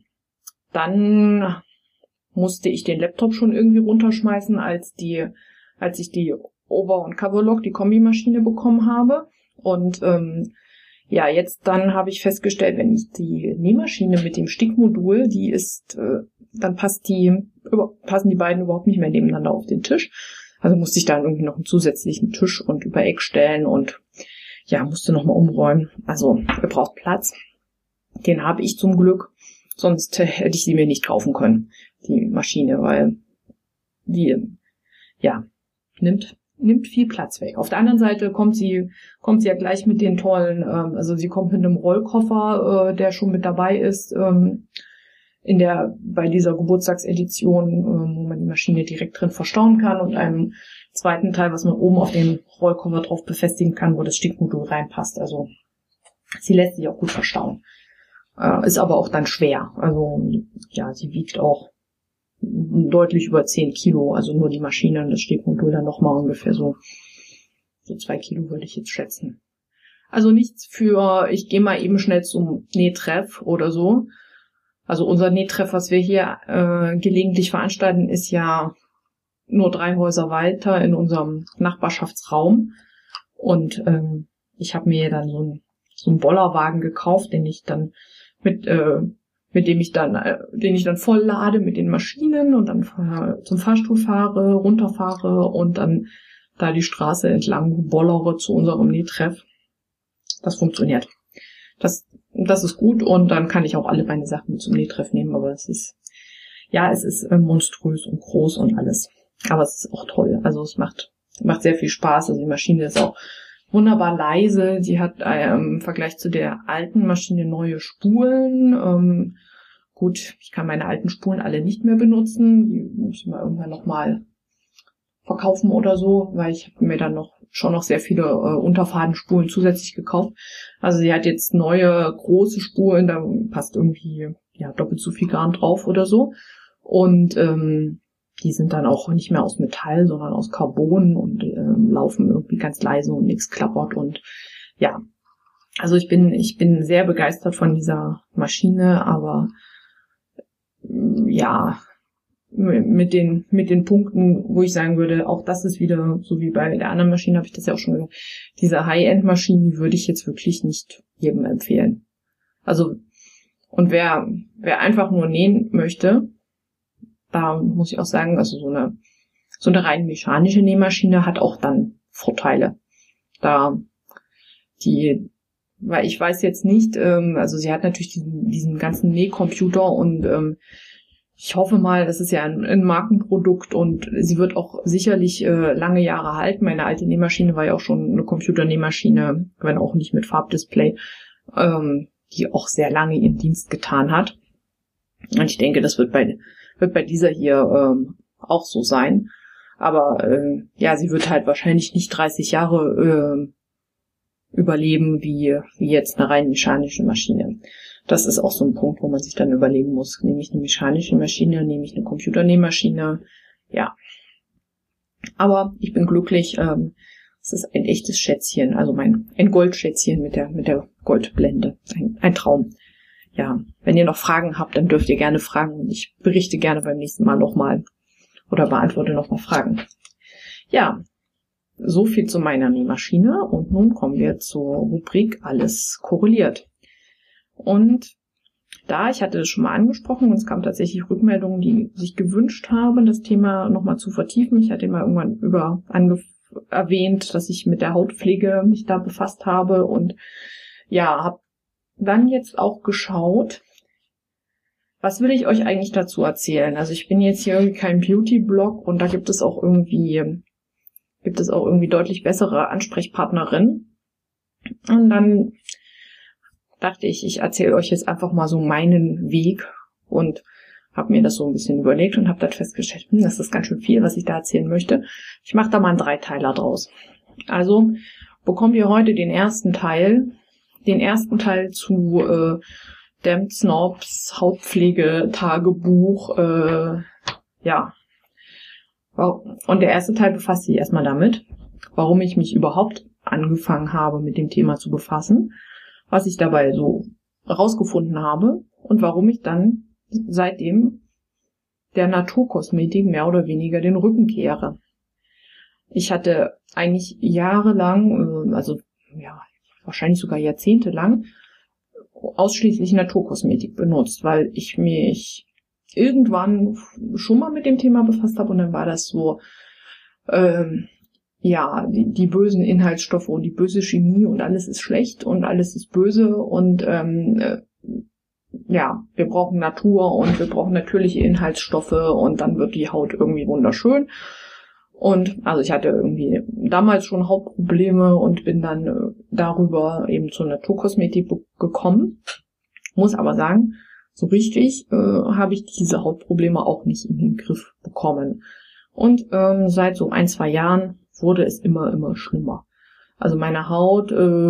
dann musste ich den Laptop schon irgendwie runterschmeißen, als die, als ich die Over- und Coverlock, die Kombimaschine bekommen habe. Und ähm, ja, jetzt dann habe ich festgestellt, wenn ich die Nähmaschine mit dem Stickmodul, die ist, äh, dann passt die, über, passen die beiden überhaupt nicht mehr nebeneinander auf den Tisch. Also musste ich dann irgendwie noch einen zusätzlichen Tisch und Übereck stellen und ja, musste nochmal umräumen. Also ihr braucht Platz. Den habe ich zum Glück. Sonst hätte ich sie mir nicht kaufen können, die Maschine, weil die, ja, nimmt nimmt viel Platz weg. Auf der anderen Seite kommt sie kommt sie ja gleich mit den tollen, ähm, also sie kommt mit einem Rollkoffer, äh, der schon mit dabei ist, ähm, in der bei dieser Geburtstagsedition, ähm, wo man die Maschine direkt drin verstauen kann und einem zweiten Teil, was man oben auf den Rollkoffer drauf befestigen kann, wo das Stickmodul reinpasst. Also sie lässt sich auch gut verstauen. Äh, ist aber auch dann schwer. Also ja, sie wiegt auch deutlich über zehn Kilo, also nur die Maschine und das Stickmodul dann nochmal ungefähr so, so zwei Kilo würde ich jetzt schätzen. Also nichts für, ich gehe mal eben schnell zum Nähtreff oder so. Also unser Nähtreff, was wir hier äh, gelegentlich veranstalten, ist ja nur drei Häuser weiter in unserem Nachbarschaftsraum. Und ähm, ich habe mir dann so einen so einen Bollerwagen gekauft, den ich dann mit äh, mit dem ich dann, äh, den ich dann voll lade mit den Maschinen und dann äh, zum Fahrstuhl fahre, runterfahre und dann da die Straße entlang bollere zu unserem Nähtreff. Das funktioniert. Das, das ist gut und dann kann ich auch alle meine Sachen mit zum Nähtreff nehmen, aber es ist, ja, es ist äh, monströs und groß und alles. Aber es ist auch toll. Also es macht, macht sehr viel Spaß. Also die Maschine ist auch wunderbar leise. Die hat äh, im Vergleich zu der alten Maschine neue Spulen. Ähm, gut, ich kann meine alten Spulen alle nicht mehr benutzen. Die muss ich mal irgendwann nochmal verkaufen oder so, weil ich habe mir dann noch schon noch sehr viele äh, Unterfadenspulen zusätzlich gekauft. Also sie hat jetzt neue große Spulen, da passt irgendwie ja doppelt so viel Garn drauf oder so. Und ähm, die sind dann auch nicht mehr aus Metall, sondern aus Carbon und äh, laufen irgendwie ganz leise und nichts klappert und ja. Also ich bin ich bin sehr begeistert von dieser Maschine, aber ja, mit den mit den Punkten, wo ich sagen würde, auch das ist wieder, so wie bei der anderen Maschine, habe ich das ja auch schon gesagt, diese High-End-Maschinen, die würde ich jetzt wirklich nicht jedem empfehlen. Also, und wer wer einfach nur nähen möchte, da muss ich auch sagen, also so eine so eine rein mechanische Nähmaschine hat auch dann Vorteile. Da die, weil ich weiß jetzt nicht, ähm, also sie hat natürlich diesen, diesen ganzen Nähcomputer und ähm, ich hoffe mal, das ist ja ein, ein Markenprodukt und sie wird auch sicherlich äh, lange Jahre halten. Meine alte Nähmaschine war ja auch schon eine Computernähmaschine, wenn auch nicht mit Farbdisplay, ähm, die auch sehr lange ihren Dienst getan hat. Und ich denke, das wird bei wird bei dieser hier ähm, auch so sein. Aber äh, ja, sie wird halt wahrscheinlich nicht dreißig Jahre äh, überleben wie wie jetzt eine rein mechanische Maschine. Das ist auch so ein Punkt, wo man sich dann überlegen muss, nehme ich eine mechanische Maschine, nehme ich eine Computernähmaschine, ja. Aber ich bin glücklich, ähm, es ist ein echtes Schätzchen, also mein ein Goldschätzchen mit der mit der Goldblende, ein, ein Traum. Ja, wenn ihr noch Fragen habt, dann dürft ihr gerne fragen und ich berichte gerne beim nächsten Mal nochmal oder beantworte nochmal Fragen. Ja, so viel zu meiner Nähmaschine und nun kommen wir zur Rubrik Alles korreliert. Und da, ich hatte es schon mal angesprochen, und es kamen tatsächlich Rückmeldungen, die sich gewünscht haben, das Thema nochmal zu vertiefen. Ich hatte mal irgendwann über ange erwähnt, dass ich mit der Hautpflege mich da befasst habe und ja, habe dann jetzt auch geschaut, was will ich euch eigentlich dazu erzählen? Also ich bin jetzt hier irgendwie kein Beauty-Blog und da gibt es auch irgendwie, gibt es auch irgendwie deutlich bessere Ansprechpartnerinnen. Und dann dachte ich, ich erzähle euch jetzt einfach mal so meinen Weg und habe mir das so ein bisschen überlegt und habe dann festgestellt, hm, das ist ganz schön viel, was ich da erzählen möchte. Ich mache da mal einen Dreiteiler draus. Also bekommt ihr heute den ersten Teil, den ersten Teil zu äh, Damned Snobs Hautpflege-Tagebuch, äh, ja. Und der erste Teil befasst sich erstmal damit, warum ich mich überhaupt angefangen habe, mit dem Thema zu befassen, was ich dabei so rausgefunden habe und warum ich dann seitdem der Naturkosmetik mehr oder weniger den Rücken kehre. Ich hatte eigentlich jahrelang, also ja, wahrscheinlich sogar jahrzehntelang, ausschließlich Naturkosmetik benutzt, weil ich mich irgendwann schon mal mit dem Thema befasst habe und dann war das so, ähm, ja, die, die bösen Inhaltsstoffe und die böse Chemie und alles ist schlecht und alles ist böse und ähm, äh, ja, wir brauchen Natur und wir brauchen natürliche Inhaltsstoffe und dann wird die Haut irgendwie wunderschön. Und also ich hatte irgendwie damals schon Hautprobleme und bin dann äh, darüber eben zur Naturkosmetik gekommen. Muss aber sagen, so richtig äh, habe ich diese Hautprobleme auch nicht in den Griff bekommen. Und ähm, seit so ein, zwei Jahren wurde es immer, immer schlimmer. Also meine Haut äh,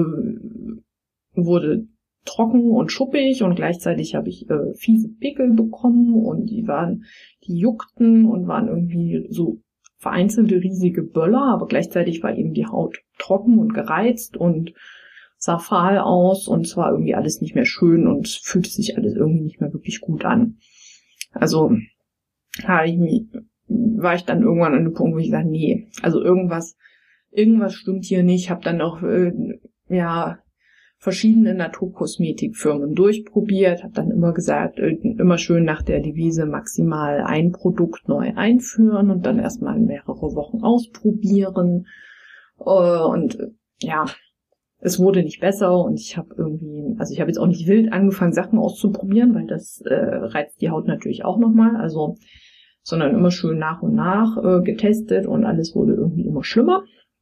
wurde trocken und schuppig und gleichzeitig habe ich äh, fiese Pickel bekommen und die waren, die juckten und waren irgendwie so vereinzelte riesige Böller, aber gleichzeitig war eben die Haut trocken und gereizt und sah fahl aus und es war irgendwie alles nicht mehr schön und es fühlte sich alles irgendwie nicht mehr wirklich gut an. Also habe ich mich, war ich dann irgendwann an einem Punkt, wo ich sage, nee, also irgendwas, irgendwas stimmt hier nicht. Habe dann auch äh, ja verschiedene Naturkosmetikfirmen durchprobiert, habe dann immer gesagt, äh, immer schön nach der Devise maximal ein Produkt neu einführen und dann erstmal mehrere Wochen ausprobieren. Äh, und äh, ja, es wurde nicht besser und ich habe irgendwie, also ich habe jetzt auch nicht wild angefangen, Sachen auszuprobieren, weil das äh, reizt die Haut natürlich auch nochmal, also sondern immer schön nach und nach äh, getestet und alles wurde irgendwie immer schlimmer.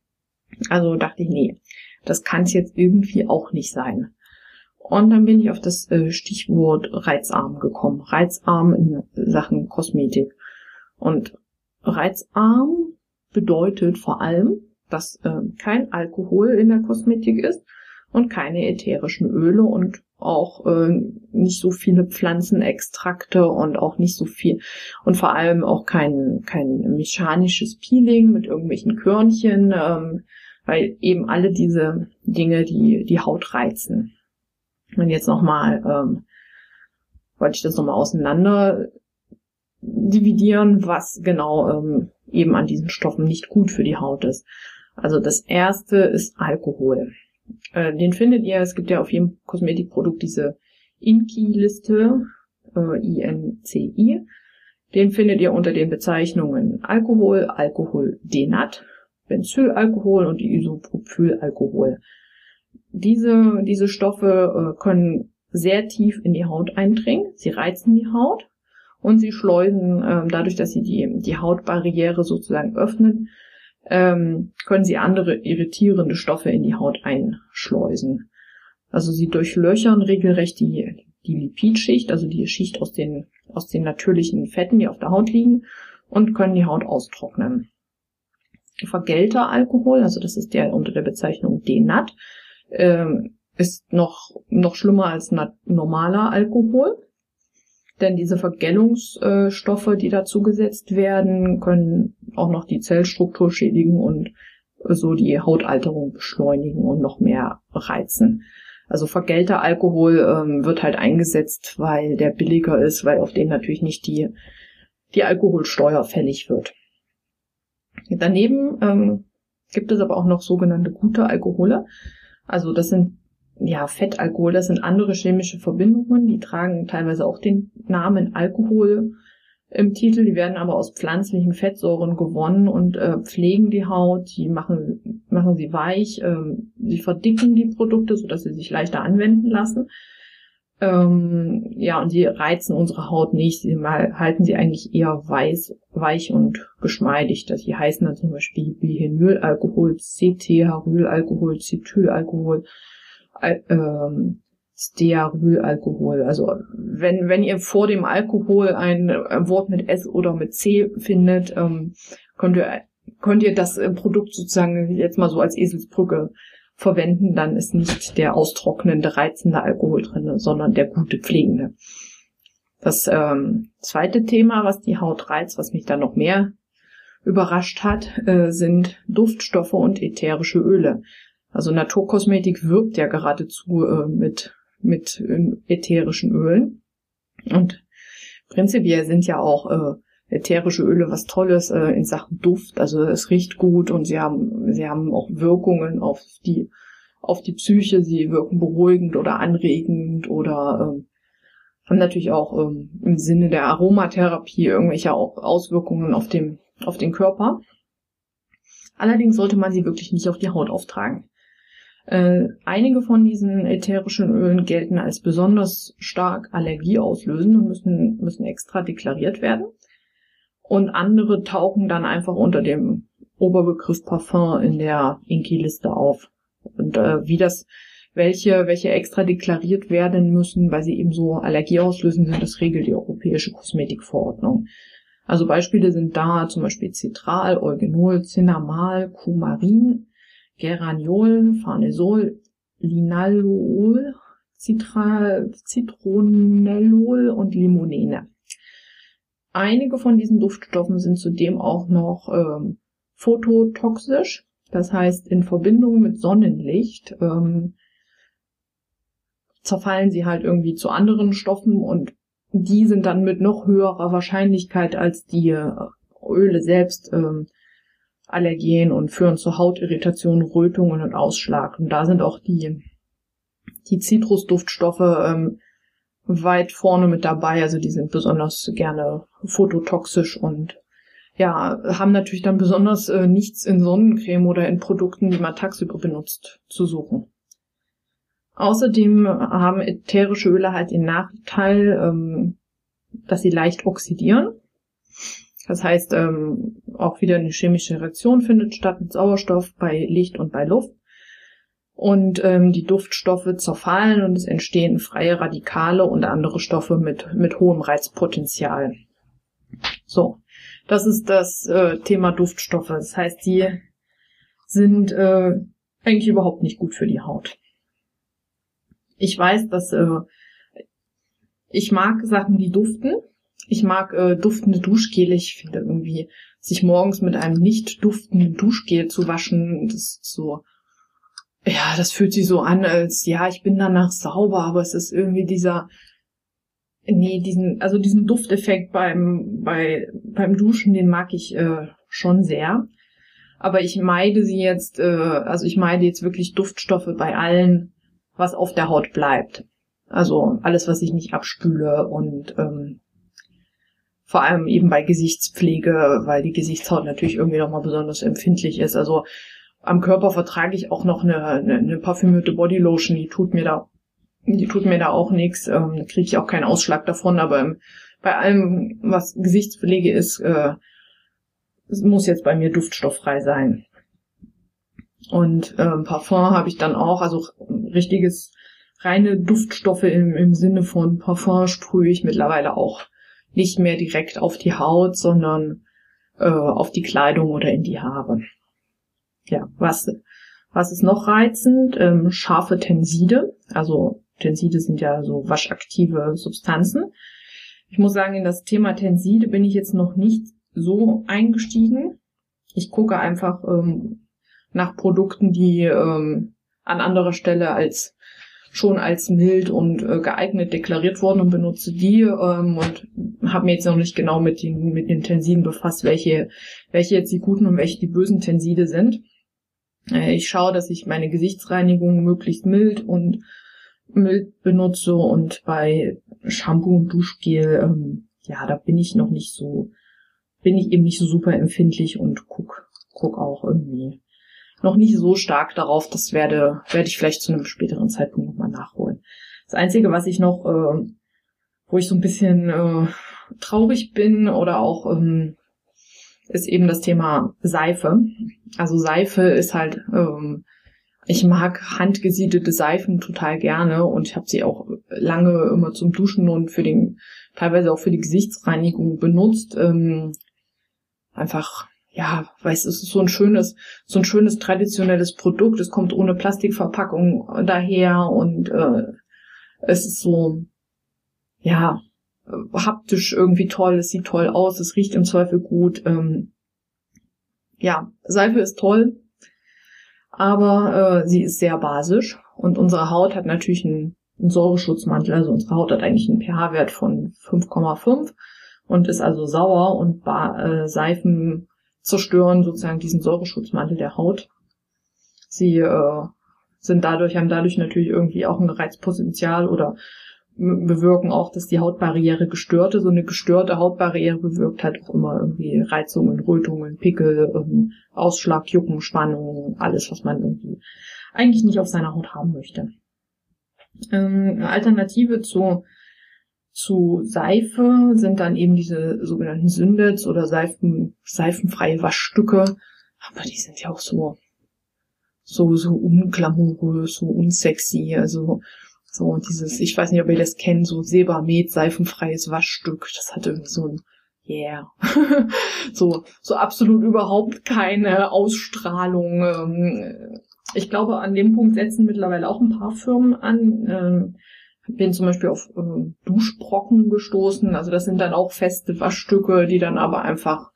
Also dachte ich, nee, das kann es jetzt irgendwie auch nicht sein. Und dann bin ich auf das äh, Stichwort reizarm gekommen. Reizarm in Sachen Kosmetik. Und reizarm bedeutet vor allem, dass äh, kein Alkohol in der Kosmetik ist und keine ätherischen Öle und auch äh, nicht so viele Pflanzenextrakte und auch nicht so viel und vor allem auch kein kein mechanisches Peeling mit irgendwelchen Körnchen, ähm, weil eben alle diese Dinge, die die Haut reizen. Und jetzt nochmal, ähm, wollte ich das nochmal auseinander dividieren, was genau ähm, eben an diesen Stoffen nicht gut für die Haut ist. Also das erste ist Alkohol. Äh, den findet ihr, es gibt ja auf jedem Kosmetikprodukt diese I N C I-Liste, äh, I N C I. Den findet ihr unter den Bezeichnungen Alkohol, Alkoholdenat, Benzylalkohol und Isopropylalkohol. Diese, diese Stoffe äh, können sehr tief in die Haut eindringen. Sie reizen die Haut und sie schleusen, äh, dadurch, dass sie die, die Hautbarriere sozusagen öffnen, ähm, können sie andere irritierende Stoffe in die Haut einschleusen. Also sie durchlöchern regelrecht die, die Lipidschicht, also die Schicht aus den, aus den natürlichen Fetten, die auf der Haut liegen, und können die Haut austrocknen. Vergällter Alkohol, also das ist der unter der Bezeichnung Denat, ähm, ist noch, noch schlimmer als normaler Alkohol. Denn diese Vergällungsstoffe, die dazugesetzt werden, können auch noch die Zellstruktur schädigen und so die Hautalterung beschleunigen und noch mehr reizen. Also vergällter Alkohol ähm, wird halt eingesetzt, weil der billiger ist, weil auf den natürlich nicht die, die Alkoholsteuer fällig wird. Daneben ähm, gibt es aber auch noch sogenannte gute Alkohole. Also das sind ja, Fettalkohol, das sind andere chemische Verbindungen, die tragen teilweise auch den Namen Alkohol im Titel, die werden aber aus pflanzlichen Fettsäuren gewonnen und äh, pflegen die Haut, die machen, machen sie weich, ähm, sie verdicken die Produkte, sodass sie sich leichter anwenden lassen. Ähm, ja, und sie reizen unsere Haut nicht, sie mal, halten sie eigentlich eher weiß, weich und geschmeidig. Das hier heißen dann zum Beispiel Bihenylalkohol, C-T-Harylalkohol, Cetylalkohol, Ähm, Stearylalkohol. Also wenn wenn ihr vor dem Alkohol ein Wort mit S oder mit C findet, ähm, könnt ihr könnt ihr das Produkt sozusagen jetzt mal so als Eselsbrücke verwenden. Dann ist nicht der austrocknende, reizende Alkohol drin, sondern der gute, pflegende. Das ähm, zweite Thema, was die Haut reizt, was mich dann noch mehr überrascht hat, äh, sind Duftstoffe und ätherische Öle. Also Naturkosmetik wirbt ja geradezu äh, mit, mit äh, ätherischen Ölen. Und prinzipiell sind ja auch äh, ätherische Öle was Tolles äh, in Sachen Duft. Also es riecht gut und sie haben, sie haben auch Wirkungen auf die, auf die Psyche. Sie wirken beruhigend oder anregend oder ähm, haben natürlich auch ähm, im Sinne der Aromatherapie irgendwelche Auswirkungen auf dem, auf den Körper. Allerdings sollte man sie wirklich nicht auf die Haut auftragen. Äh, einige von diesen ätherischen Ölen gelten als besonders stark allergieauslösend und müssen, müssen extra deklariert werden. Und andere tauchen dann einfach unter dem Oberbegriff Parfum in der I N C I-Liste auf. Und äh, wie das, welche, welche extra deklariert werden müssen, weil sie eben so allergieauslösend sind, das regelt die Europäische Kosmetikverordnung. Also Beispiele sind da zum Beispiel Citral, Eugenol, Cinnamal, Coumarin, Geraniol, Farnesol, Linalool, Citral, Citronellol und Limonene. Einige von diesen Duftstoffen sind zudem auch noch ähm, phototoxisch, das heißt in Verbindung mit Sonnenlicht ähm, zerfallen sie halt irgendwie zu anderen Stoffen und die sind dann mit noch höherer Wahrscheinlichkeit als die äh, Öle selbst ähm, Allergen und führen zu Hautirritationen, Rötungen und Ausschlag. Und da sind auch die, die Zitrusduftstoffe ähm, weit vorne mit dabei. Also die sind besonders gerne phototoxisch und ja, haben natürlich dann besonders äh, nichts in Sonnencreme oder in Produkten, die man tagsüber benutzt, zu suchen. Außerdem haben ätherische Öle halt den Nachteil, ähm, dass sie leicht oxidieren. Das heißt, ähm, auch wieder eine chemische Reaktion findet statt mit Sauerstoff bei Licht und bei Luft. Und ähm, die Duftstoffe zerfallen und es entstehen freie Radikale und andere Stoffe mit, mit hohem Reizpotenzial. So, das ist das äh, Thema Duftstoffe. Das heißt, die sind äh, eigentlich überhaupt nicht gut für die Haut. Ich weiß, dass äh, ich mag Sachen, die duften. Ich mag äh, duftende Duschgele. Ich finde irgendwie, sich morgens mit einem nicht duftenden Duschgel zu waschen, das ist so, ja, das fühlt sich so an, als, ja, ich bin danach sauber, aber es ist irgendwie dieser, nee, diesen, also diesen Dufteffekt beim, bei, beim Duschen, den mag ich äh, schon sehr. Aber ich meide sie jetzt, äh, also ich meide jetzt wirklich Duftstoffe bei allen, was auf der Haut bleibt. Also alles, was ich nicht abspüle und ähm, vor allem eben bei Gesichtspflege, weil die Gesichtshaut natürlich irgendwie nochmal besonders empfindlich ist. Also am Körper vertrage ich auch noch eine, eine, eine parfümierte Bodylotion, die tut mir da, die tut mir da auch nichts. Ähm, da kriege ich auch keinen Ausschlag davon, aber ähm, bei allem, was Gesichtspflege ist, äh, es muss jetzt bei mir duftstofffrei sein. Und ähm, Parfum habe ich dann auch, also richtiges reine Duftstoffe im, im Sinne von Parfum sprühe ich mittlerweile auch nicht mehr direkt auf die Haut, sondern äh, auf die Kleidung oder in die Haare. Ja, was was ist noch reizend? Ähm, scharfe Tenside. Also Tenside sind ja so waschaktive Substanzen. Ich muss sagen, in das Thema Tenside bin ich jetzt noch nicht so eingestiegen. Ich gucke einfach ähm, nach Produkten, die ähm, an anderer Stelle als schon als mild und äh, geeignet deklariert wurden und benutze die ähm, und habe mir jetzt noch nicht genau mit den mit den Tensiden befasst, welche welche jetzt die guten und welche die bösen Tenside sind. Äh, ich schaue, dass ich meine Gesichtsreinigung möglichst mild und mild benutze und bei Shampoo und Duschgel, ähm, ja, da bin ich noch nicht so, bin ich eben nicht so super empfindlich und guck guck auch irgendwie noch nicht so stark darauf. Das werde werde ich vielleicht zu einem späteren Zeitpunkt nochmal nachholen. Das Einzige, was ich noch, äh, wo ich so ein bisschen äh, traurig bin oder auch, ähm, ist eben das Thema Seife. Also Seife ist halt, ähm, ich mag handgesiedelte Seifen total gerne und ich habe sie auch lange immer zum Duschen und für den, teilweise auch für die Gesichtsreinigung benutzt. Ähm, einfach Ja, weißt du, es ist so ein schönes, so ein schönes traditionelles Produkt. Es kommt ohne Plastikverpackung daher und äh, es ist so, ja, haptisch irgendwie toll. Es sieht toll aus, es riecht im Zweifel gut. Ähm, ja, Seife ist toll, aber äh, sie ist sehr basisch und unsere Haut hat natürlich einen, einen Säureschutzmantel. Also unsere Haut hat eigentlich einen pH-Wert von fünf Komma fünf und ist also sauer, und ba- äh, Seifen zerstören sozusagen diesen Säureschutzmantel der Haut. Sie äh, sind dadurch, haben dadurch natürlich irgendwie auch ein Reizpotenzial oder bewirken auch, dass die Hautbarriere gestört ist. Und eine gestörte Hautbarriere bewirkt halt auch immer irgendwie Reizungen, Rötungen, Pickel, ähm, Ausschlag, Jucken, Spannungen, alles, was man irgendwie eigentlich nicht auf seiner Haut haben möchte. Ähm, eine Alternative zu, zu Seife sind dann eben diese sogenannten Syndets oder Seifen, seifenfreie Waschstücke. Aber die sind ja auch so, so, so unglamourös, so unsexy, also so dieses, ich weiß nicht, ob ihr das kennt, so Sebamed, seifenfreies Waschstück. Das hat irgendwie so ein, yeah. so, so absolut überhaupt keine Ausstrahlung. Ich glaube, an dem Punkt setzen mittlerweile auch ein paar Firmen an. Ich bin zum Beispiel auf Duschbrocken gestoßen. Also das sind dann auch feste Waschstücke, die dann aber einfach,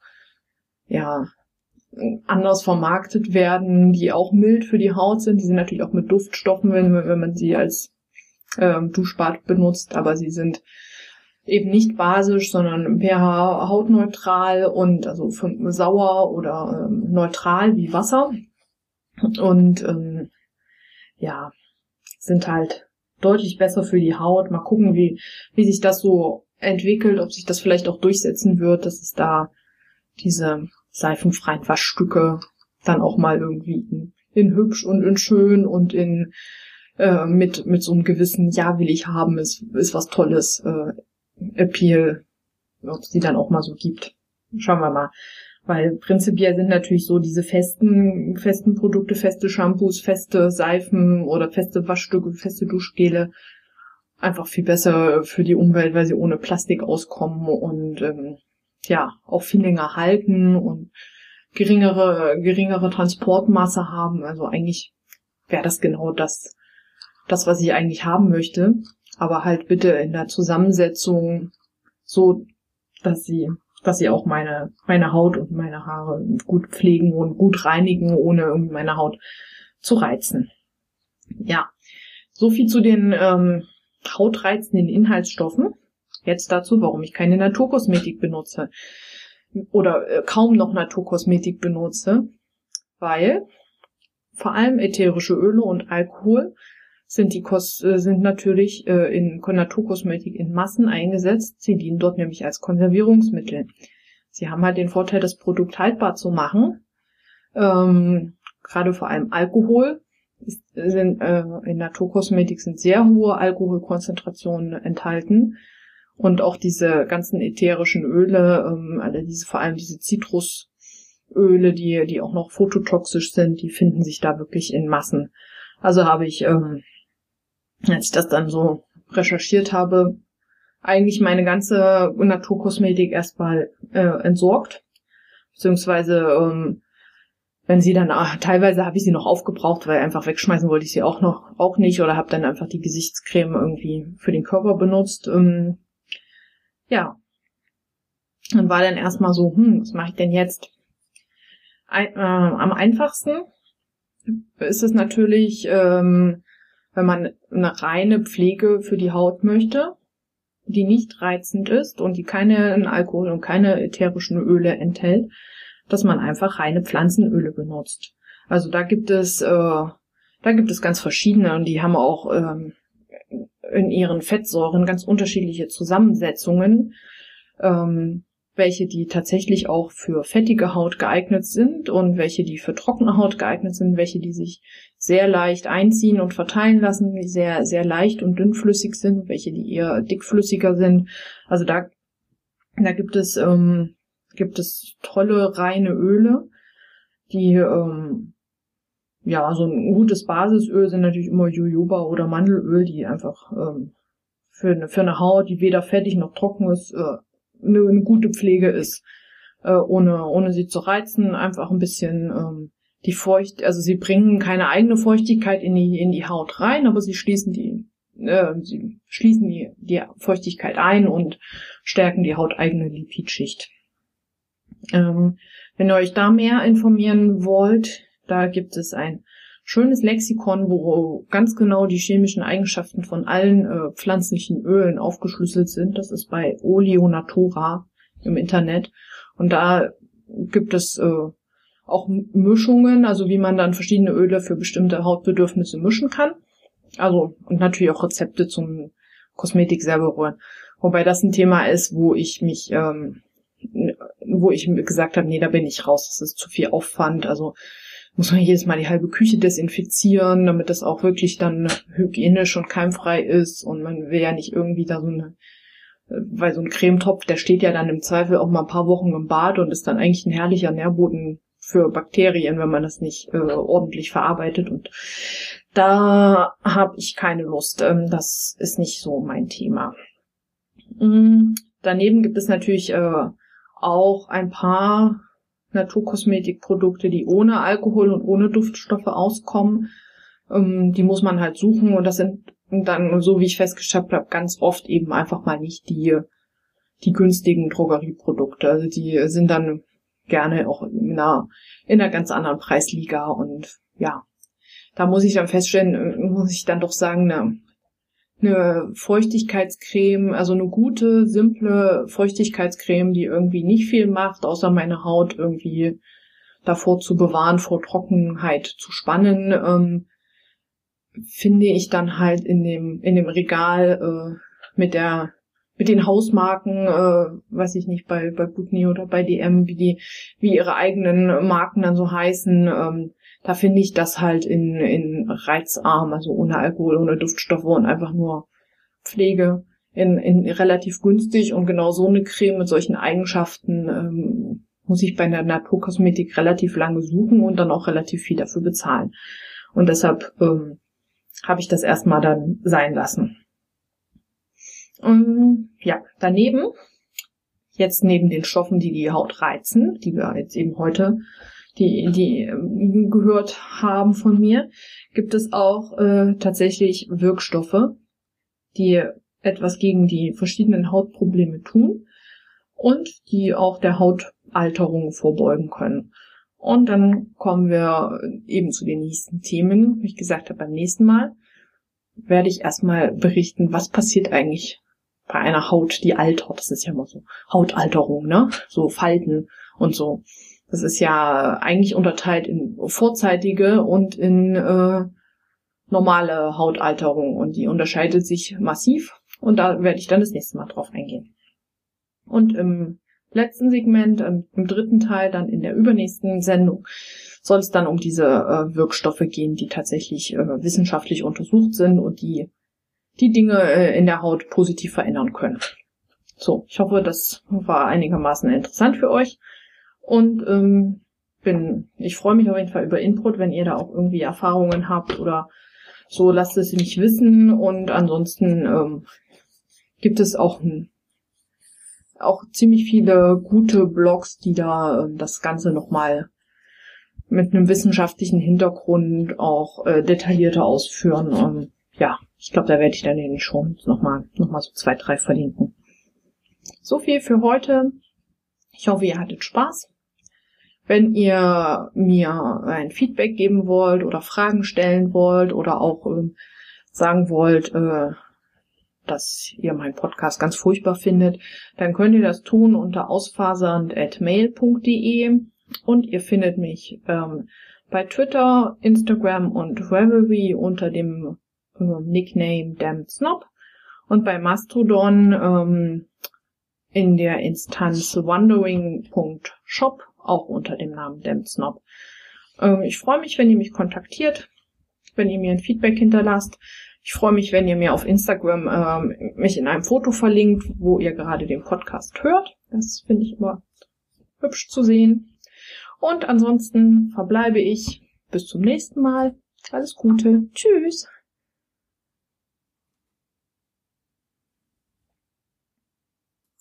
ja, anders vermarktet werden, die auch mild für die Haut sind. Die sind natürlich auch mit Duftstoffen, wenn, wenn man sie als Ähm, Duschbad benutzt, aber sie sind eben nicht basisch, sondern pH hautneutral und also sauer oder ähm, neutral wie Wasser, und ähm, ja, sind halt deutlich besser für die Haut. Mal gucken, wie wie sich das so entwickelt, ob sich das vielleicht auch durchsetzen wird, dass es da diese seifenfreien Waschstücke dann auch mal irgendwie in, in hübsch und in schön und in mit mit so einem gewissen, ja, will ich haben, ist ist was Tolles, äh, Appeal, ob es die dann auch mal so gibt. Schauen wir mal. Weil prinzipiell sind natürlich so diese festen festen Produkte, feste Shampoos, feste Seifen oder feste Waschstücke, feste Duschgele einfach viel besser für die Umwelt, weil sie ohne Plastik auskommen und ähm, ja, auch viel länger halten und geringere geringere Transportmasse haben. Also eigentlich wäre das genau das, das, was ich eigentlich haben möchte, aber halt bitte in der Zusammensetzung so, dass sie, dass sie auch meine, meine Haut und meine Haare gut pflegen und gut reinigen, ohne irgendwie meine Haut zu reizen. Ja, so viel zu den ähm, hautreizenden Inhaltsstoffen. Jetzt dazu, warum ich keine Naturkosmetik benutze oder äh, kaum noch Naturkosmetik benutze, weil vor allem ätherische Öle und Alkohol sind die Kos sind natürlich äh, in Naturkosmetik in Massen eingesetzt. Sie dienen dort nämlich als Konservierungsmittel. Sie haben halt den Vorteil, das Produkt haltbar zu machen. Ähm, gerade vor allem Alkohol ist, sind äh, in Naturkosmetik sind sehr hohe Alkoholkonzentrationen enthalten, und auch diese ganzen ätherischen Öle, ähm, alle diese vor allem diese Zitrusöle, die die auch noch phototoxisch sind, die finden sich da wirklich in Massen. Also habe ich ähm, als ich das dann so recherchiert habe, eigentlich meine ganze Naturkosmetik erstmal äh, entsorgt. Beziehungsweise, ähm, wenn sie dann, ach, teilweise habe ich sie noch aufgebraucht, weil einfach wegschmeißen wollte ich sie auch noch auch nicht, oder habe dann einfach die Gesichtscreme irgendwie für den Körper benutzt. Ähm, ja, und war dann erstmal so, hm, was mache ich denn jetzt? Ein, äh, am einfachsten ist es natürlich, ähm, wenn man eine reine Pflege für die Haut möchte, die nicht reizend ist und die keinen Alkohol und keine ätherischen Öle enthält, dass man einfach reine Pflanzenöle benutzt. Also da gibt es, äh, da gibt es ganz verschiedene, und die haben auch ähm, in ihren Fettsäuren ganz unterschiedliche Zusammensetzungen, ähm, welche die tatsächlich auch für fettige Haut geeignet sind und welche die für trockene Haut geeignet sind, welche die sich sehr leicht einziehen und verteilen lassen, die sehr, sehr leicht und dünnflüssig sind, welche die eher dickflüssiger sind. Also da, da gibt es, ähm, gibt es tolle, reine Öle, die, ähm, ja, so ein gutes Basisöl sind natürlich immer Jojoba oder Mandelöl, die einfach, ähm, für eine, für eine Haut, die weder fettig noch trocken ist, äh, eine, eine gute Pflege ist, äh, ohne ohne sie zu reizen, einfach ein bisschen ähm, die Feucht, also sie bringen keine eigene Feuchtigkeit in die in die Haut rein, aber sie schließen die äh, sie schließen die die Feuchtigkeit ein und stärken die hauteigene Lipidschicht. Ähm, wenn ihr euch da mehr informieren wollt, da gibt es ein schönes Lexikon, wo ganz genau die chemischen Eigenschaften von allen äh, pflanzlichen Ölen aufgeschlüsselt sind. Das ist bei Oleonatura im Internet. Und da gibt es äh, auch Mischungen, also wie man dann verschiedene Öle für bestimmte Hautbedürfnisse mischen kann. Also, und natürlich auch Rezepte zum Kosmetik selber rühren. Wobei das ein Thema ist, wo ich mich, ähm, wo ich gesagt habe, nee, da bin ich raus, das ist zu viel Aufwand. Also muss man jedes Mal die halbe Küche desinfizieren, damit das auch wirklich dann hygienisch und keimfrei ist. Und man will ja nicht irgendwie da so eine, weil so ein Cremetopf, der steht ja dann im Zweifel auch mal ein paar Wochen im Bad und ist dann eigentlich ein herrlicher Nährboden für Bakterien, wenn man das nicht äh, ordentlich verarbeitet. Und da habe ich keine Lust. Ähm, das ist nicht so mein Thema. Mhm. Daneben gibt es natürlich äh, auch ein paar Naturkosmetikprodukte, die ohne Alkohol und ohne Duftstoffe auskommen. Ähm, die muss man halt suchen und das sind dann, so wie ich festgestellt habe, ganz oft eben einfach mal nicht die die günstigen Drogerieprodukte. Also die sind dann gerne auch in einer, in einer ganz anderen Preisliga und ja, da muss ich dann feststellen, muss ich dann doch sagen, eine, eine Feuchtigkeitscreme, also eine gute, simple Feuchtigkeitscreme, die irgendwie nicht viel macht, außer meine Haut irgendwie davor zu bewahren, vor Trockenheit zu spannen, ähm, finde ich dann halt in dem in dem Regal äh, mit der mit den Hausmarken, äh, weiß ich nicht, bei bei Butni oder bei D M, wie die wie ihre eigenen Marken dann so heißen, ähm, da finde ich das halt in in reizarm, also ohne Alkohol, ohne Duftstoffe und einfach nur Pflege in in relativ günstig. Und genau so eine Creme mit solchen Eigenschaften ähm, muss ich bei der Naturkosmetik relativ lange suchen und dann auch relativ viel dafür bezahlen. Und deshalb ähm, habe ich das erstmal dann sein lassen. Und ja, daneben, jetzt neben den Stoffen, die die Haut reizen, die wir jetzt eben heute die die ähm, gehört haben von mir, gibt es auch äh, tatsächlich Wirkstoffe, die etwas gegen die verschiedenen Hautprobleme tun und die auch der Hautalterung vorbeugen können. Und dann kommen wir eben zu den nächsten Themen. Wie ich gesagt habe, beim nächsten Mal werde ich erstmal berichten, was passiert eigentlich bei einer Haut, die altert. Das ist ja immer so Hautalterung, ne? So Falten und so. Das ist ja eigentlich unterteilt in vorzeitige und in äh, normale Hautalterung. Und die unterscheidet sich massiv. Und da werde ich dann das nächste Mal drauf eingehen. Und im letzten Segment, im dritten Teil, dann in der übernächsten Sendung, soll es dann um diese äh, Wirkstoffe gehen, die tatsächlich äh, wissenschaftlich untersucht sind und die die Dinge äh, in der Haut positiv verändern können. So, ich hoffe, das war einigermaßen interessant für euch und ähm, bin, ich freue mich auf jeden Fall über Input, wenn ihr da auch irgendwie Erfahrungen habt oder so, lasst es mich wissen. Und ansonsten ähm, gibt es auch ein auch ziemlich viele gute Blogs, die da äh, das Ganze nochmal mit einem wissenschaftlichen Hintergrund auch äh, detaillierter ausführen. Ähm, ja, ich glaube, da werde ich dann in den Shownotes nochmal noch mal so zwei, drei verlinken. So viel für heute. Ich hoffe, ihr hattet Spaß. Wenn ihr mir ein Feedback geben wollt oder Fragen stellen wollt oder auch äh, sagen wollt, äh, dass ihr meinen Podcast ganz furchtbar findet, dann könnt ihr das tun unter ausfasernd at mail punkt de und ihr findet mich ähm, bei Twitter, Instagram und Ravelry unter dem äh, Nickname Damned Snob und bei Mastodon ähm, in der Instanz wondering punkt shop auch unter dem Namen Damned Snob. Ähm, ich freue mich, wenn ihr mich kontaktiert, wenn ihr mir ein Feedback hinterlasst. Ich freue mich, wenn ihr mir auf Instagram ähm, mich in einem Foto verlinkt, wo ihr gerade den Podcast hört. Das finde ich immer hübsch zu sehen. Und ansonsten verbleibe ich bis zum nächsten Mal. Alles Gute. Tschüss.